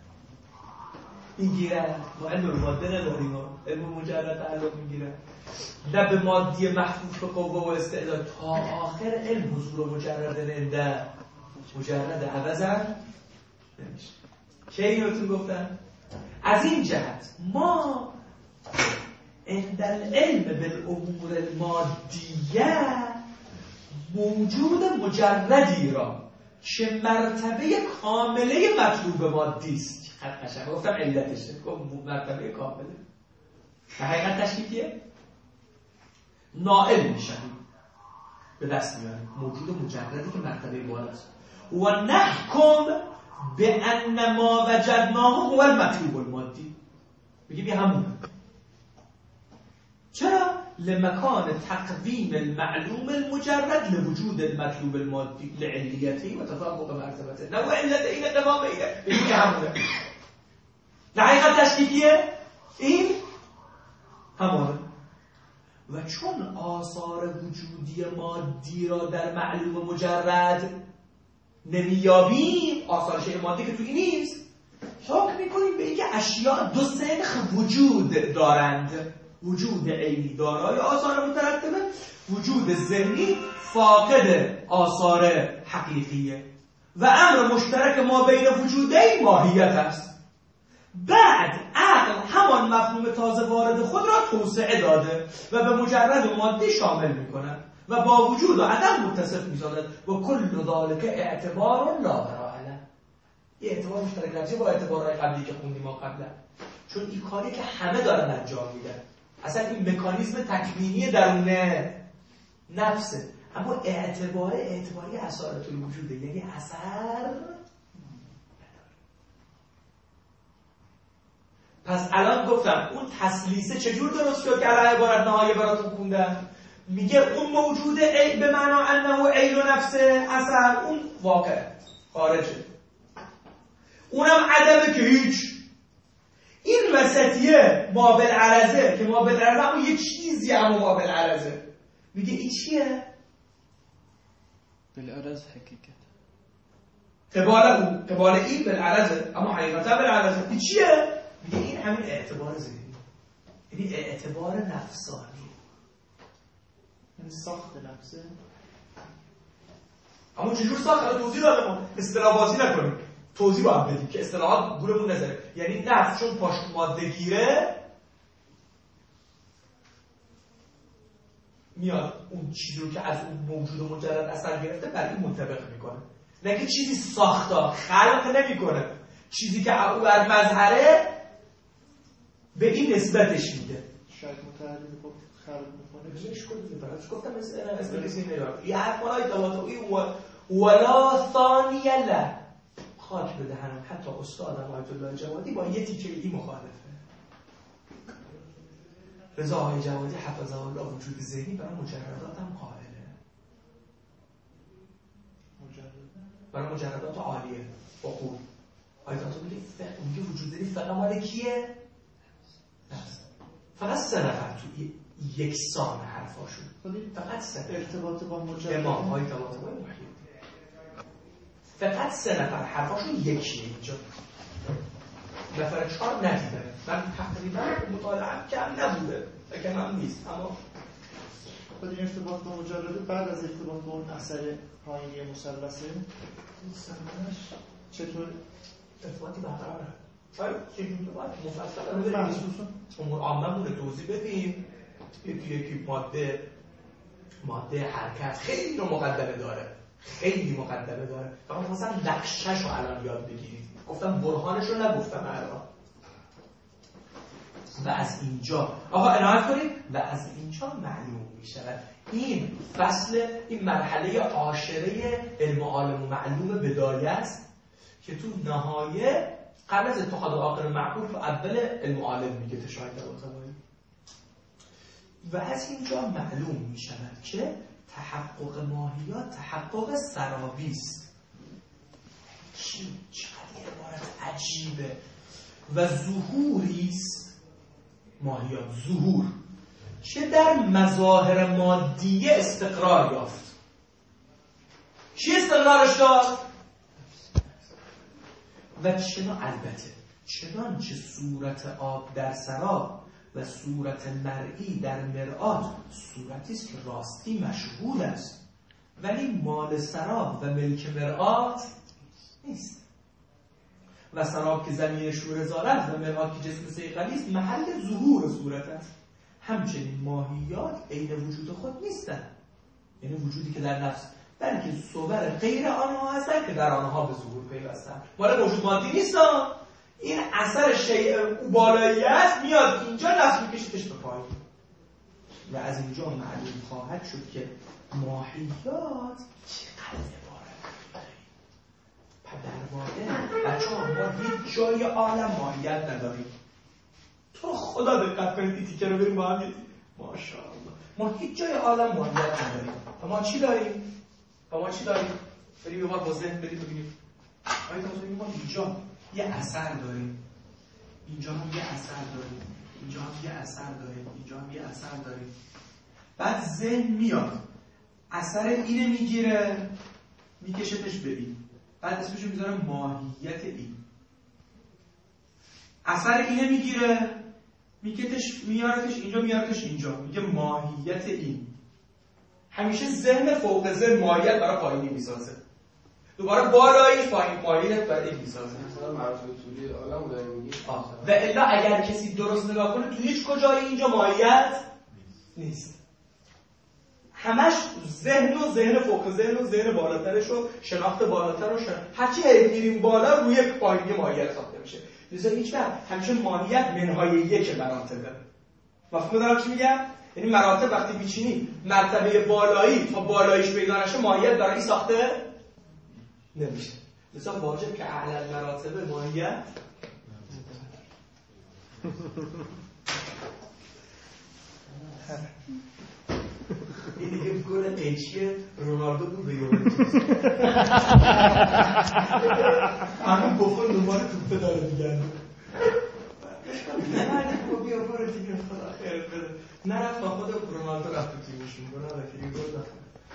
میگیرد، ما علم رو ماده نداریم، علم مجرد تعلق میگیرد، نه به مادی محفوظ به قوه و استعداد. تا آخر علم حضور مجرد ننده مجرد عوضم نمیشه. که اینو تو گفتم؟ از این جهت ما اندل علم بالامور المادیه موجود مجردی را که مرتبه کامله مطلوب مادی است. قشنگ گفتم علتشه، گفت مرتبه کامله. به حقیقت تشکیلیه نائل میشن، به دست میاریم موجود مجردی که مرتبه بالاست. و نحکم به ان ما وجدناه هو المطلوب المادی. میگه بیا همون. چرا؟ لمکان تقویم المعلوم المجرد لوجود المطلوب المادی لعلیته و تطابق مرتبته. نه و علت این قوام اینه. میگه همونه. حقیقت تشکیلیه این همونه. و چون آثار وجودی مادی را در معلوم مجرد نمیابیم، آثار شیء مادی که توی نیست، حکم میکنیم به اینکه اشیاء دو سنخ وجود دارند. وجود عینی دارای آثار مترتبه، وجود ذهنی فاقد آثار حقیقیه. و امر مشترک ما بین وجودین ماهیت است. بعد عقل همان مفهوم تازه وارد خود را توسعه داده و به مجرد و مادی شامل می‌کند و با وجود و عدم متصف می‌سازد و کل ذلک اعتبار لا برای. یه اعتبار مشترک لفظی با اعتبارهای قبلی که خوندیم ما قبلا، چون این کاری که همه دارن انجام میدن، اصلا این مکانیزم تکوینی درون نفسه. اما اعتباری اثرات الوجوده، یعنی اثر. پس الان گفتم اون تسلیسه چجور درست شد که الان عبارت نهایی براتون خوندم. میگه اون موجوده به معنا انه عین نفسه، اثر اون واقع خارجه، اونم عدمه که هیچ. این وسطیه ما بالعرضه که ما بالعرضه اما یه چیزی اما ما بالعرضه، میگه این چیه؟ بالعرض حقیقت قبال این بالعرضه اما حقیقتا بالعرضه. این چیه؟ میگه این همین اعتبار ذهنی، یعنی اعتبار نفسانی، این ساخت نفسه. اما چجور ساخت؟ الان توضیح دادم، ما اصطلاح بازی نکنیم، توضیح با هم بدیم که اصطلاحات گولمون نزنه. یعنی نفس چون پاش ماده گیره میاد اون چیزی رو که از اون موجود مجرد اثر گرفته بر این منطبق میکنه، نه که چیزی ساختا خلق نمیکنه، چیزی که او بر مظهره به این نسبتش میده. شاید متعلم گفت خلق میکنه بهش گفتم استقلیسی نگاه یه حرفانهای تواتعی ولا ثانیه له، خاک به دهنم حتی استادم آیت الله جوادی با یه تیکه این مخالفه. رضا آقای جوادی حفظه الله وجود ذهنی برای مجردات هم قائله، برای مجردات عالیه عقول. آیت الله میگه وجود ذهنی فقط مال کیه؟ فقط 3 نفر تو یکسان حرفاشون، فقط 3 ارتباط با مجرد امام های طباطبای محیط، فقط 3 نفر حرفاشون یکیه. اینجا نفر 4 ندیدن. من تقریبا مطالعه کم نبوده و کم نیست، اما خود این ارتباط با مجرد بعد از ارتباط با اون اثر پایینی مثلثه چطور ارتباطی برقراره؟ شاید چجوری باید مفصل امور عامه مونه توضیح بدیم. یکی ماده حرکت خیلی رو مقدمه داره، خیلی مقدمه داره. فقط مثلا نقشش رو الان یاد بگیرید. گفتم برهانش رو نگفتم الان. و از اینجا آقا عنایت کنید، و از اینجا معلوم می شود این فصل، این مرحله عاشره علم عالم و معلوم بدایه است که تو نهایه قبل از اتخاذ عاقل معقول تو اول علم عالم میگه تشاهد طباطبایی. و از اینجا معلوم می شود که تحقق ماهیات تحقق سرابی است. چقدر عبارت عجیبه. و ظهوری است ماهیات، ظهور چه در مظاهر مادیه استقرار یافت. چی استقرارش داد؟ و البته چنانچه صورت آب در سراب و صورت مرئی در مرآت صورتی است که راستی مشهود است، ولی مال سراب و ملک مرآت نیست. و سراب که زمین شور زارت و مرآت که جسم صیقلی است محل ظهور صورت است. همچنین ماهیات عین وجود خود نیستند، یعنی وجودی که در نفس، بلکه صور غیر آنها هستند که در آنها به ظهور پیوستند. مال موجود مادی نیستند. این اثر شیء بالاییت میاد اینجا نفس میکشیدش به پایین. و از اینجا معلوم خواهد شد که ماهیات چقدر عبارت داریم. در واقع بچه ها ما هیچ جای عالم ماهیت نداریم. تو خدا دقت کنید این تیکه رو بریم با هم. ماشاءالله ما هیچ جای عالم ماهیت نداریم. ما چی داریم؟ بریم یه وقت با ذهن بریم ببینیم. آیا تا ما اینجا یه اثر داریم، اینجا هم یه اثر داریم، اینجا هم یه اثر داریم، اینجا هم یه اثر داریم. بعد ذهن میاد اثر اینه میگیره میکشتش به این، بعد اسمشو میذاره ماهیت این. اثر اینه میگیره میارتش اینجا، میارتش اینجا، میگه ماهیت این. همیشه ذهن فوق ذهن ماهیت برای پایینی میسازه، دوباره بالایی پایین ماهیت برای این میسازه. مثلا مراتب طولی عالم داره میگه. و الا اگر کسی درست نگاه کنه تو هیچ کجای اینجا ماهیت نیست. همش ذهن فوق ذهن و ذهن بالاترش و شناخت بالاتر و هرچی میریم بالا روی یک پایینی ماهیت ساخته میشه. لذا هیچ وقت همیشه ماهیت منهای یک مراتبه. مفهوم دارم چی میگم؟ یعنی مراتب وقتی میچینی مرتبه بالایی تا بالاییش پیدا نشه ماهیت برای ساخته نمیشه. لذا واجب که اعلی مراتب ماهیت این دیگه گل قیچی رونالدو بود به یوونتوس. همون بخور دوباره توپ داره میگن. بیا برو دیگه خدا خیر بده. نرفت با خود رونالدو رفت تو تیمشون برو رفیقی گل داد.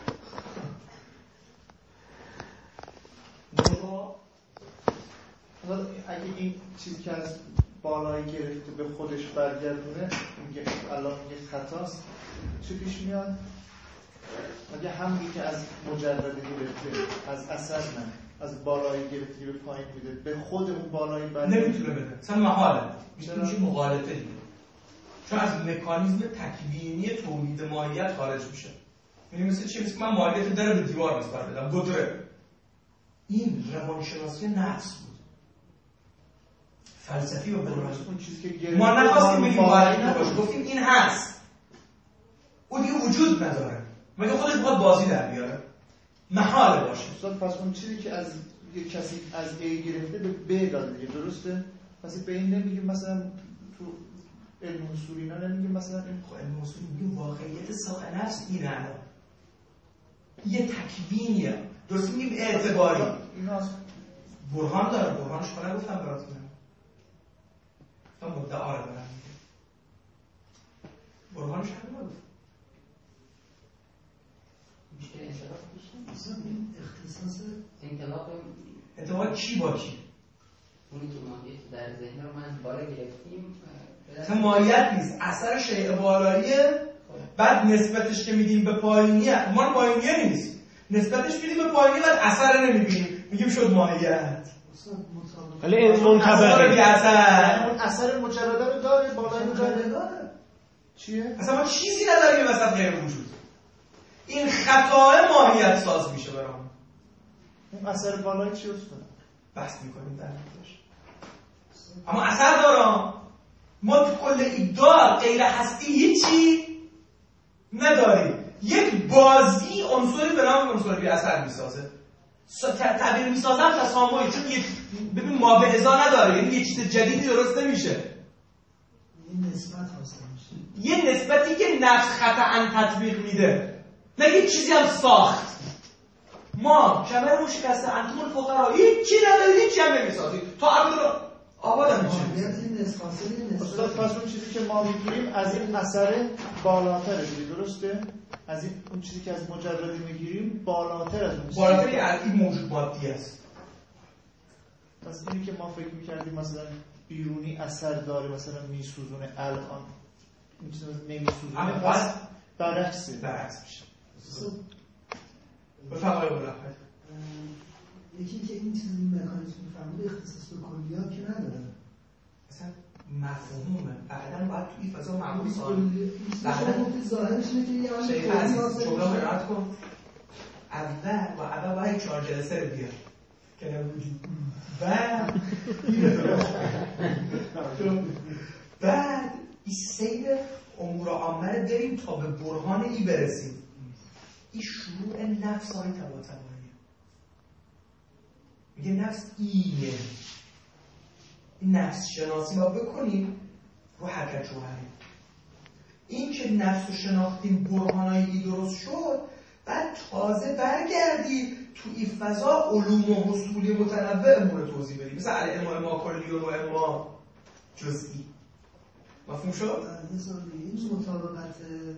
اگه این چیزی که از بالایی گرفته به خودش برگردونه میگه الله میگه خطاست، چه پیش میاد؟ اگه همونی که از مجرد گرفته از اثر نه از بالایی گرفته به پایین میده به خود اون بالایی برگردونه نمیتونه بده اصلا محاله میشه مغالطه دیگه چون از مکانیزم تکوینی تولید ماهیت خارج میشه. یعنی مثل چی؟ مثل من ماهیت داره به دیوار نسبت بدم گدره. این روانشناسی نفس بود فلسفی و اون چیزی که ما نخواستیم بگیم بالایی نباشه گفتیم این هست اون دیگه وجود نداره مگه خودش باید بازی در بیاره محاله باشه. پس اون چیزی که از یک کسی از A گرفته به B داده دیگه درسته؟ پس به این نمیگیم مثلا تو علم اصول اینا نمیگیم مثلا این علم اصول میگیم واقعیت ساخت نفس اینه یه تکوینیه درست میگیم اعتباری اینا برهان داره برهانش کنه گفتم براتون گفتم مدعا رو دارم میگه برهانش هم نگفت بیشتر انطلاق بیشتر اختصاص انطلاق کی با کی؟ اونی که ماهیت در ذهن رو من بالا گرفتیم اصلا ماهیت نیست اثر شیء بالاییه بعد نسبتش که میدیم به پایینیه ما پایینیه نیست نسبتش میدیم به پایینی بعد اثر نمیبینیم میگیم شد ماهیت ولی این منطبقه اثر مجرده رو داره بالای مجرده داره چیه؟ اصلا ما چیزی نداریم مثلا غیر وجود این خطاه ماهیت ساز میشه برام. اون اثر بالایی چی است؟ بحث میکنیم در موردش اما اثر دارم ما تو کل ادعا غیر هستی هیچی نداریم. یک بازی عنصری به نام عنصر بی اثر میسازه تعبیر میسازم تسامحی چون ببین ما به ازا نداره یعنی یه چیز جدیدی درست نمیشه این نسبت حاصل میشه یه نسبتی که نفس خطأ تطبیق میده نه یه چیزی هم ساخت. ما کمرمون شکسته انتمون فقرا هیچی نداریم هیچی هم نمیسازیم تا عبد آباد هم میشه. استاد پس اون چیزی که ما میگیریم از این اثر بالاتره دیگه درسته؟ از این اون چیزی که از مجردی میگیریم بالاتر از اون بالاتر که از این موجود مادی است. پس اینی که ما فکر میکردیم مثلا بیرونی اثر داره مثلا میسوزونه الان این چیز نمیسوزونه پس برعکس میشه. بفرمایید برای یکی که این چیزی مکانیزم فرمود اختصاص به کلیات که نداره اصلا مفهومه بعداً باید توی فضا معمول سال بعداً ظاهرش اینه که یه شیخ عزیز جمله قرائت کن اول باید 4 جلسه رو بیار که نبودی بعد این سیر امور عامه رو بریم تا به برهان ای برسیم. این شروع نفس های تباتباییه میگه نفس اینه این نفس شناسی ما بکنیم رو حرکت جوهری این که نفس رو شناختیم برهانای ای درست شد بعد تازه برگردی تو این فضا علوم و حصولی متنوع امور توضیح بدیم مثل اما کلی و اما جزئی. مفهوم شد؟ این مطابقت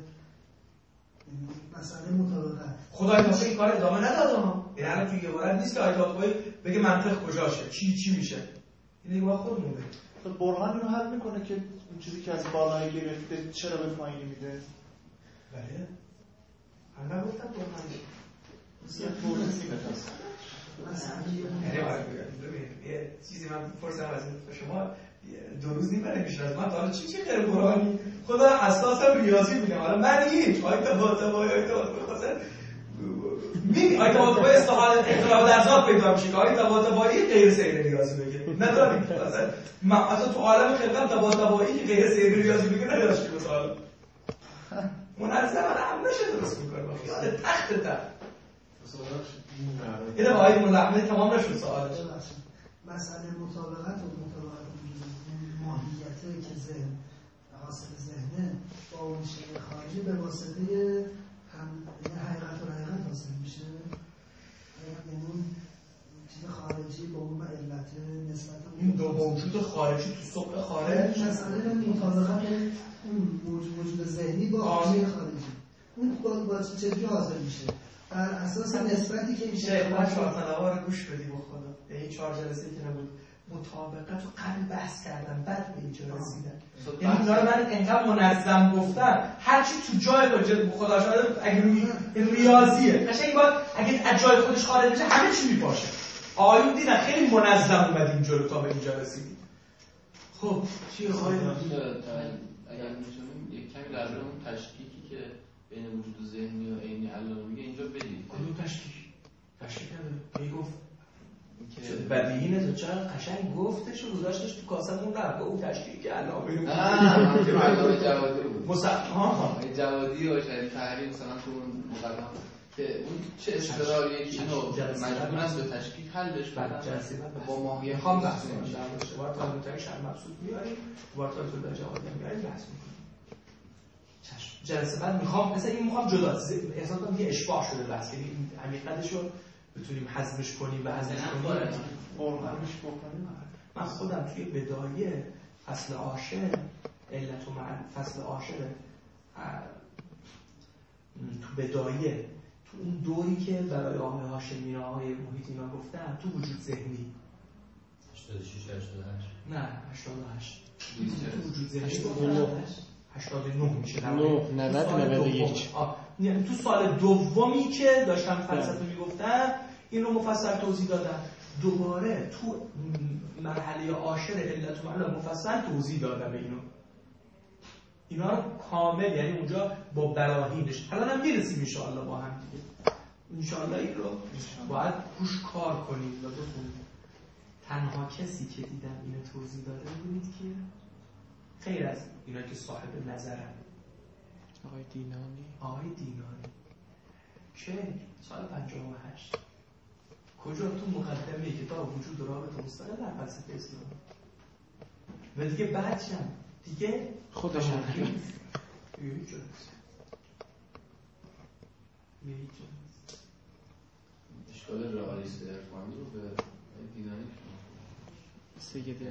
مسئله مطابقت خدای مثلا این کار ادامه ندادم یعنی الان توی یه بارد نیست که آیت آقایی بگه منطق کجاشه چی میشه این دیگه باید خودمون بگیم. برهان اینو حل میکنه که اون چیزی که از بالایی گرفته چرا به پایینی میده؟ بله هم نگفتم برهان یه چیزی من پرسم از شما 2 روز نیم برای میشه. من حالا چی غیر قرآنی خدا حساسم ریاضی میگم. حالا من هیچ آیت خاصه می آیت استقامت اختلاف در ذات پیدا میشه. آیت طباطبایی غیر سیر ریاضی بگه نداریم مثلا تو عالم خلقت طباطبایی که غیر سیر ریاضی بگه نداشت مثلا منظم هم نشه درست میکنه با خیال تخت این آقای ملحمه تمام نشد سوالش. مسئله مطابقت و مطابقت ماهیته که ذهن حاصل ذهنه با اون شکل خارجی به واسطه هم حقیقت و حقیقت حاصل میشه. یعنی اون چیز خارجی با اون علت نسبت این دو موجود خارجی تو صبح خارج مسئله مطابقت اون وجود ذهنی با واقعی خارجی اون با چجوری حاصل میشه بر اساس نسبتی که میشه. من 4 طلبه رو گوش بدی با خدا به این 4 جلسه که نبود مطابقت رو قبل بحث کردم بعد به اینجا رسیدم. یعنی اینا رو من انقدر منظم گفتم هرچی تو جای خدا شاید اگه روی ریاضیه قشنگ باید اگه از جای خودش خارج بشه همه چی میپاشه. آیون دیدن خیلی منظم اومدیم جلو تا به اینجا رسیدیم. خب چی آقای اگر میتونیم یک کمی در اون تشکیکی که بین وجود ذهنی و عینی علامه میگه اینجا بدید. کدوم تشکیک نداره. گفت که بدیهی نیست چرا قشنگ گفتش و گذاشتش تو کاسمون رفت اون تشکیک علامه نه علامه جوادی بود. مصطفی جوادی و شریف طاهری مثلا تو اون مقدمه که اون چه اصطلاحیه که اینو مجبور است به تشکیک حلش بدن با ماهیت خام بحث کنیم در موردش وارد تا متای شرم مبسوط میاریم وارد تا طول جوادی میاریم بحث میکنیم. جلسه بعد میخوام مثلا این میخوام جدا احساس کنم که اشباح شده بحث یعنی عمیق‌ترش رو بتونیم حذفش کنیم و حذفش کنیم. من خودم توی بدایه فصل عاشر علت و فصل عاشر تو بدایه تو اون دوری که برای آقای هاشمی آقای محیط اینا گفتم تو وجود ذهنی 86 88 نه 88 تو وجود ذهنی 89 میشه 91 یعنی تو سال دومی که داشتم فلسفه میگفتم این رو مفصل توضیح دادم. دوباره تو مرحله عاشر علت و معلوم مفصل توضیح دادم اینا رو کامل یعنی اونجا با براهینش الان هم میرسیم ان شاء الله با هم دیگه ان شاء الله این رو باید روش کار کنیم. تنها کسی که دیدم اینو توضیح داده بودید که خیر از اینا که صاحب نظرن آقای دینانی که سال 58 کجا تو مقدمه کتاب وجود و رابطه مستقل در فلسفه اسلام و دیگه بعدشم دیگه خودش هم اشکال رئالیست عرفانی رو به دینانی سید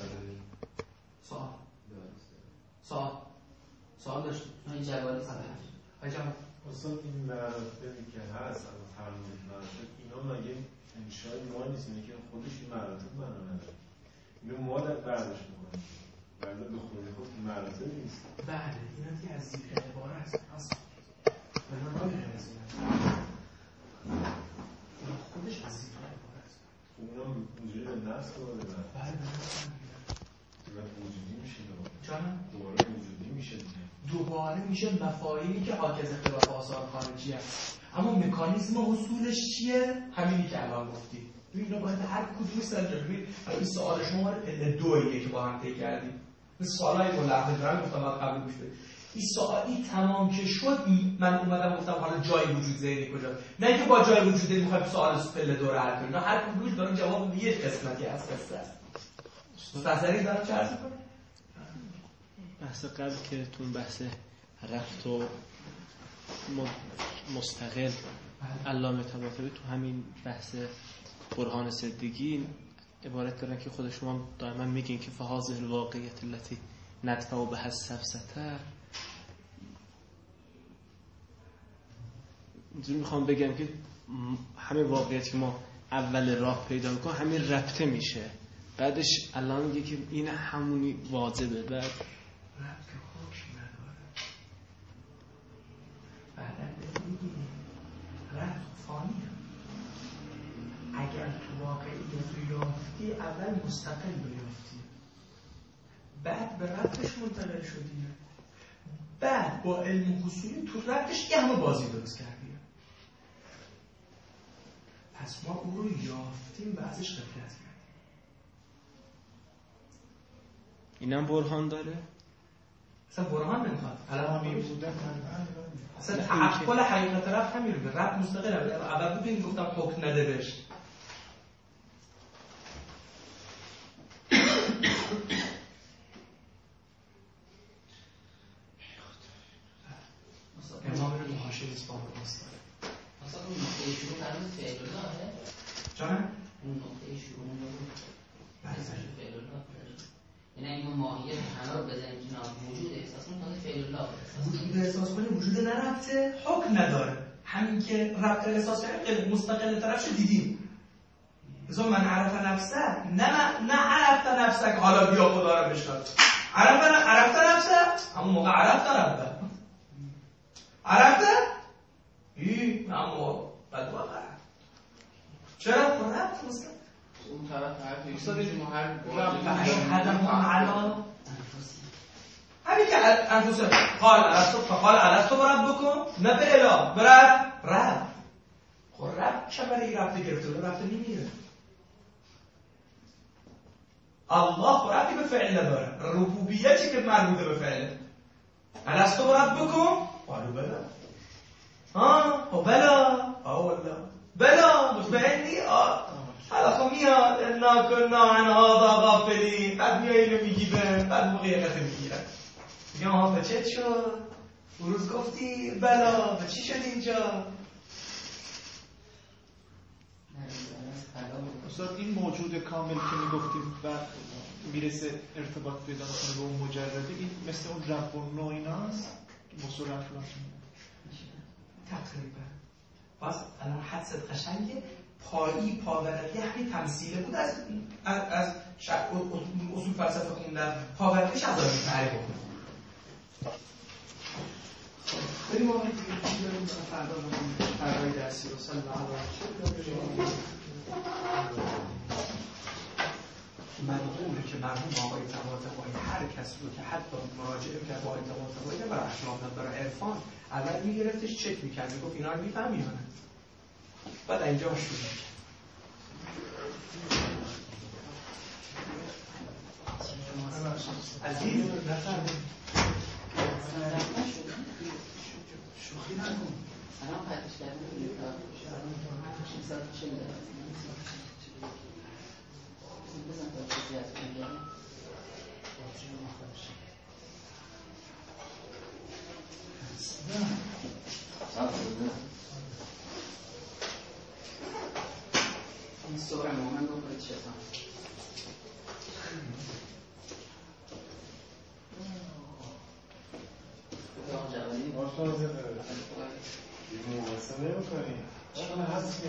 سوال داشتیم این جوابی اصلا این مراتبی که هست اما فرمودید مراتب اینا مگه انشای ما نیست اینه که خودش این مراتب بنا نداره اینو ما در برداشت میکنیم برده به خود این مراتب نیست. بله اینا دیگه از زیر عباره است اینا خودش از زیر عباره است اونا وجود به نفس دوباره بله وجودی میشه دوباره وجودی میشه دوباره میشه مفاهیمی که حاکی از اختلاف آثار خارجی هست اما مکانیزم حصولش چیه؟ همینی که الان گفتی. اینا باید هر کدوم سنجبی این سوال شما پله دوییه که با هم طی کردیم. این سوالای ملحظه دارم گفتم بعد قبل گوش بدید. این سوالی تمام که شد من اومدم گفتم حالا جای وجود ذهنی کجا؟ نه اینکه با جای وجود ذهنی میخوایم سوال پله دو رو حل کنیم. نه هر کدومش دارن جواب به یک قسمتی از قصه است. مستحضری دارم چه عرض کنم؟ بحث قبل که تون بحث رفت و مستقل علامه طباطبایی تو همین بحث برهان صدیقی عبارت دارن که خود شما دائما میگین که فهذه الواقعیت التي ندفع بها السفسطه. اینجوری میخوام بگم که همین واقعیت که ما اول راه پیدا میکنیم همین ربطه میشه بعدش الان میگه که این همونی واجبه بعد ربط حکم نداره بعد میگیم ربط فانیه اگر تو واقعیت رو یافتی اول مستقل رو یافتی بعد به ربطش منتقل شدی، بعد با علم حصولی تو ربطش یه همه بازی درست کردی. پس ما او رو یافتیم و ازش غفلت کردیم. اینم برهان داره؟ اصلا برهان نمیخواد. همین بودن اصلا تعقل حقیقت رفت همین رو رفت مستقل. اول بود این گفتم حکم نده بهش. امام رو محاشه اسلام مستقل. اصلا اون نقطه شروع هنوز فعل اللهه؟ جانم؟ اون نقطه شروع فعل الله یعنی این ماهیت همه رو بزنیم کنار وجود احساس کنیم فعل الله وجود احساس کنیم وجود نرفته حکم نداره. همین که رفت احساس کنیم مستقل طرفش دیدیم. ازا من عرف نفسه نه عرفت نفسه که حالا بیا خدا رو بشناس. عرفت نفسه همون موقع عرفت اما بعد واقعا چرا رفت مستقل اون طرف همین که انفسه قال الستو برد بکن نه به اله برد خب رفت چه برای رفته گرفته رفته میمیره. الله خب رفتی به فعل نداره. ربوبیتی که مربوطه به فعله. الستو برد بکن قالو بلا بلا مطمئنی حالا خب میاد انا کنا عن هذا غافلین بعد میای اینو میگیره بعد موقعیت میگیره میگم ها به چت شد روز گفتی بلا به چی شد اینجا. استاد این موجود کامل که میگفتیم و میرسه ارتباط پیدا کنه به اون مجرده این مثل اون رب و نو ایناست موصول افلاطون تقریبا. باز الان حدست قشنگه پاورقی همین تمثیله بود از اصول فلسفه خوندن پاورقیش از آنی تعریف کنه. بریم آقای دیگه بریم فردا فردای درسی رو سال مدعوه که مرحوم آقای طباطبایی هر کسی رو که حتی مراجعه کرد با آقای طباطبایی برای اشراف نداره عرفان اول میگرفتش چک میکرد میگفت اینا رو میفهمی یا نه بعد اینجا شروع میکرد. عزیز نفرمید شوخی نکن الان پرتش کردن چه میدارم بزن تا چیزی از کنگره این سوره مومن رو برید شیطان ماشاءالله این مواسطه نمی‌کنی چون هست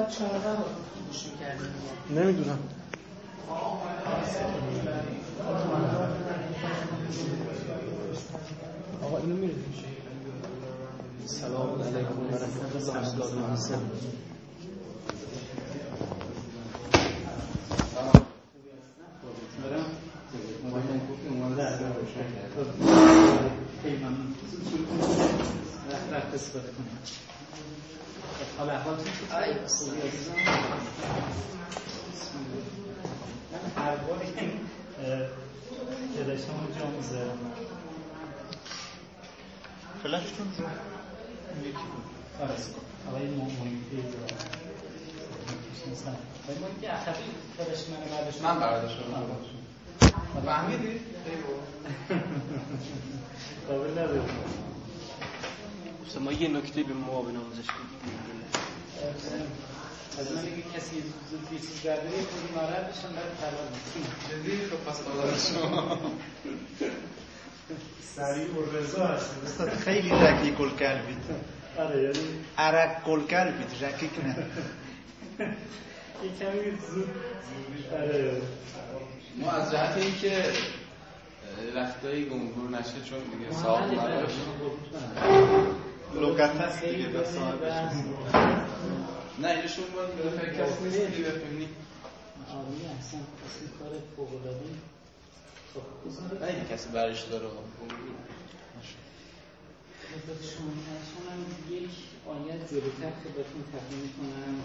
باید 14 بار گوش می‌کردیم. نمیدونم. آقا اینو می‌رید. سلام علیکم و رحمت الله و برکاته. حالا احوالتون چطوره؟ خوبی عزیزم؟ من هر باری که داشتم اونجا میذارم فلاشتون رو یکی بود آقای محیطی آقای محیطی اخبی فلاش من برداشت من برداشت فهمیدی؟ قابل نداریم ما یه نکته به معاون آموزش بگیم از من اگه کسی زود بیسیز درده یه خودی نارد بشن باید پرواز بسیم جدی خب پس قادر شما سریع و رضا هستیم استاد خیلی رکیک القلبید. آره یعنی عرق القلبید رکیک نه یه کمی زود آره ما از جهت اینکه رفتایی گمگور نشه چون دیگه ساخت نداشت لغت هست دیگه به صاحبش نه اینشون باید فکر کسی نیست دیگه بفهمنی آرومی احسن اصلی کار فوق‌العاده نه این کسی برش داره خدمتشون من یک آیت جلوتر خدمتتون تقدیم کنم.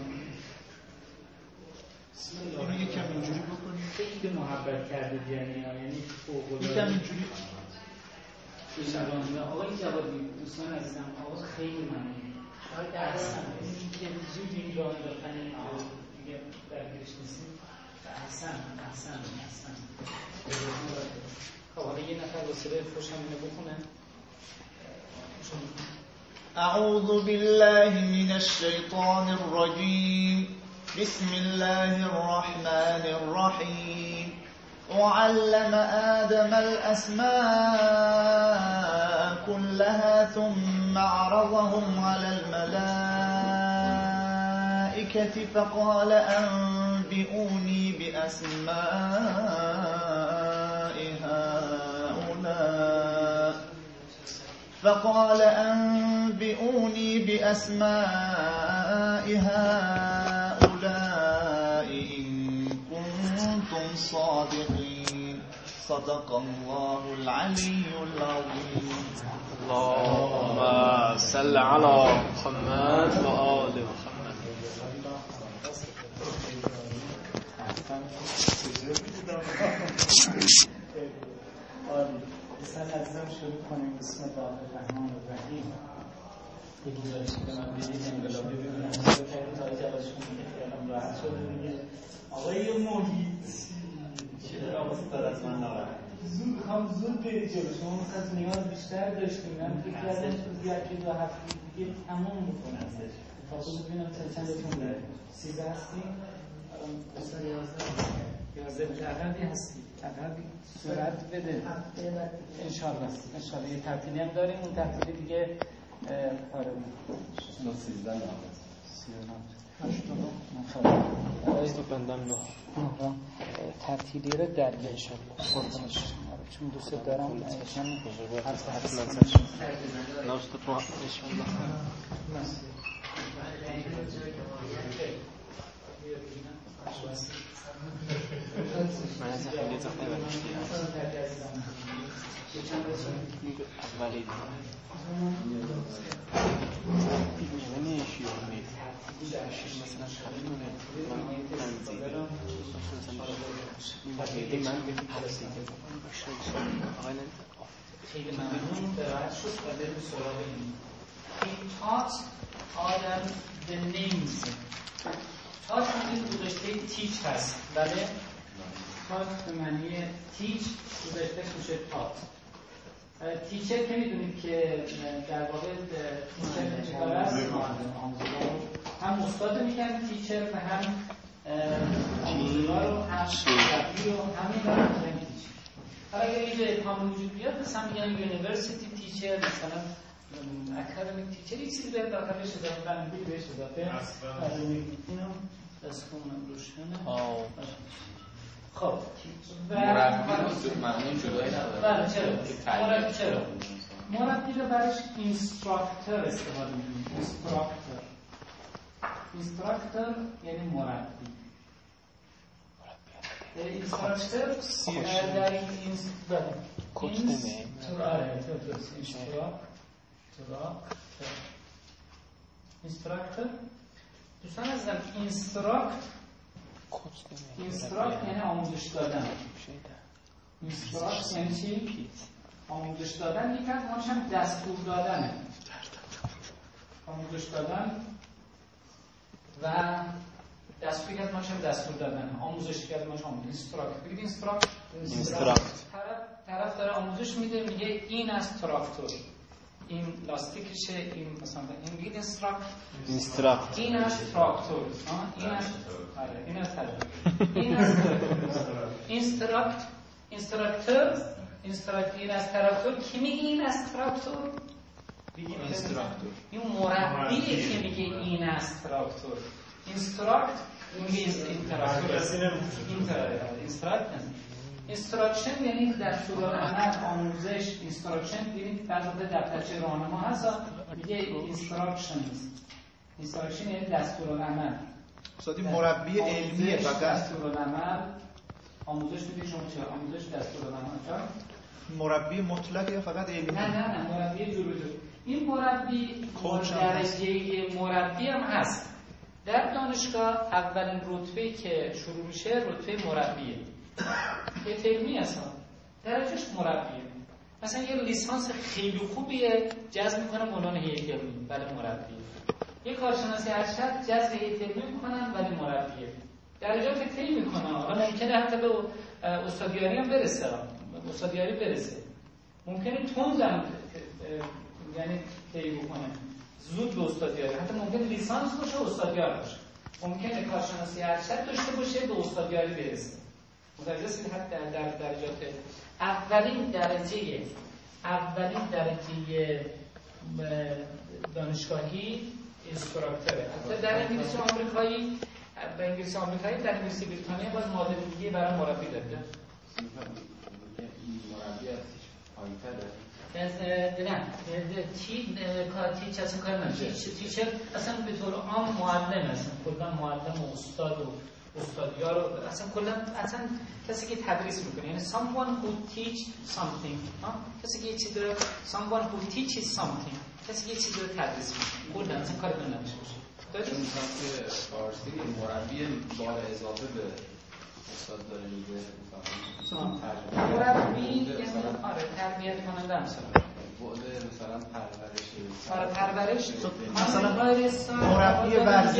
اینو یکم اینجوری بکنیم خیلی محبت کردید یعنی فوق‌العاده یکم اینجوری آقای جوادی دوستان عزیزم آقا خیلی ممنون احسن این که زود این راه انداختن دیگه درگیرش نیستیم احسن خب حالا یه نفر واسه فوشم اینو بخونه. اعوذ بالله من الشیطان الرجیم بسم الله الرحمن الرحیم وعلم آدم الأسماء كلها ثم عرضهم على الملائكة فقال أنبئوني بأسماء هؤلاء إن كنتم صادقين صدق الله العلي العظيم. اللهم صل على محمد و آل محمد. بسم عزیزم شروع کنیم. بسم الله الرحمن الرحیم. یه گزارشی که من دیدید انقلابی ببینم تا جوازشون میگه خیالم راحت شده میگه آقای محیطی چه آقاست دار از من نبرد زود برید جلو شما مثلا نیاز بیشتر داشتیم من فکر کردم تو یکی دو هفته دیگه تمام میکنم تا خود ببینم چندتون داریم 13 هستیم دوستان 11 به عقبی هستیم عقبی سرعت بده انشالله یه ترتیلی هم داریم اون ترتیلی دیگه آره 13 ترتیلی رو در انشالله قربانش چون دوست دارم ایشان حتما نوست تو انشالله من از خیلی زخمه برداشتی اولی میمونی شیرونی مثلا خمیدونه من زیده من حفظیده خیلی ممنون به راحت شد و بریم سراغ این. He taught Adam the names. taught همین گذاشته teach هست بله؟ taught به معنی teach گذاشته میشه taught. تیچر که میدونید که در واقع تیچر چیکار است؟ هم استاد میگن تیچر و هم آموزگار رو هم مربی رو همین رو میگن تیچر. حالا اگر اینجا ابهام وجود بیاد مثلا میگن یونیورسیتی تیچر مثلا اکادمیک تیچر یک چیزی به داخلش اضافه کنم بهش اضافه اینو از کنم روشنه. خب و مربی رو معنی جدایی نداره. بله چرا؟ مربی رو برش اینستراکتور استفاده می‌کنیم. اینستراکتور یعنی مربی. اینستراکتور در این اینستراکتور دوستان عزیزم اینستراکت یعنی آموزش دادن. اینستراکت یعنی چی؟ آموزش دادن. یک از ماش هم دستور دادنه. آموزش دادن و دستور یک از ماش هم دستور دادن. آموزش یک از ماش آموزش. اینستراکت بگید اینستراکت. طرف داره آموزش میده میگه این از تراکتور، این لاستیکشه، این مثلا این میگه اینستراکت. این از تراکتور، این از این از اینستراکتور این از تراکتور. کی میگه این از تراکتور؟ اینستراکتور. این مربیه که میگه این از تراکتور. اینستراکت میگه این تراکتور. اینستراکشن یعنی دستورالعمل، آموزش. اینستراکشن ببینید بعضی وقت دفترچه راهنما هست میگه اینستراکشن یعنی دستورالعمل. استادی مربی علمیه فقط دستورالعمل. آموزش میگه شما چه آموزش دستورالعمل؟ مربی مطلق یا فقط علمی؟ نه مربی جورو. این مربی درجه مربی هم هست. در دانشگاه اولین رتبه‌ای که شروع میشه رتبه مربیه. یه ترمی هست درجهش مربیه. مثلا یه لیسانس خیلی خوبیه جذب میکنه عنوان هیئت علمی برای مربیه. یه کارشناسی ارشد جذب هیئت علمی میکنن برای مربیه. درجات طی میکنه. حالا ممکنه حتی به استادیاری هم برسه. ممکنه تونزم یعنی طی بکنه. زود به استادیاری. حتی ممکنه لیسانس باشه استادیار باشه. ممکنه کارشناسی ارشد داشته باشه به استادیاری برسه. متوجه هستید؟ حتی در درجات اولین درجه دانشگاهی اینستراکتوره. حتی در انگلیسی آمریکایی در انگلیسی بریتانیا باز معادل‌گیری برای مربی داره. مربی هستش پایین‌تره. تیچر کار نمیشه. تیچر اصلا به طور عام معلم هستن. کلا معلم و استاد و استادیار رو اصلا کلا کسی که تدریس میکنه، یعنی someone who teach something. کسی که یه چیزی رو someone who teaches something. کسی که یه چیزی رو تدریس میکنه. کلا اصلا کار نمیشه. داریم مثلا که فارسی مربی بار اضافه به استاد داره میگه مربی یعنی تربیت کننده مثلا بعد مثلا پرورش مثلا مربی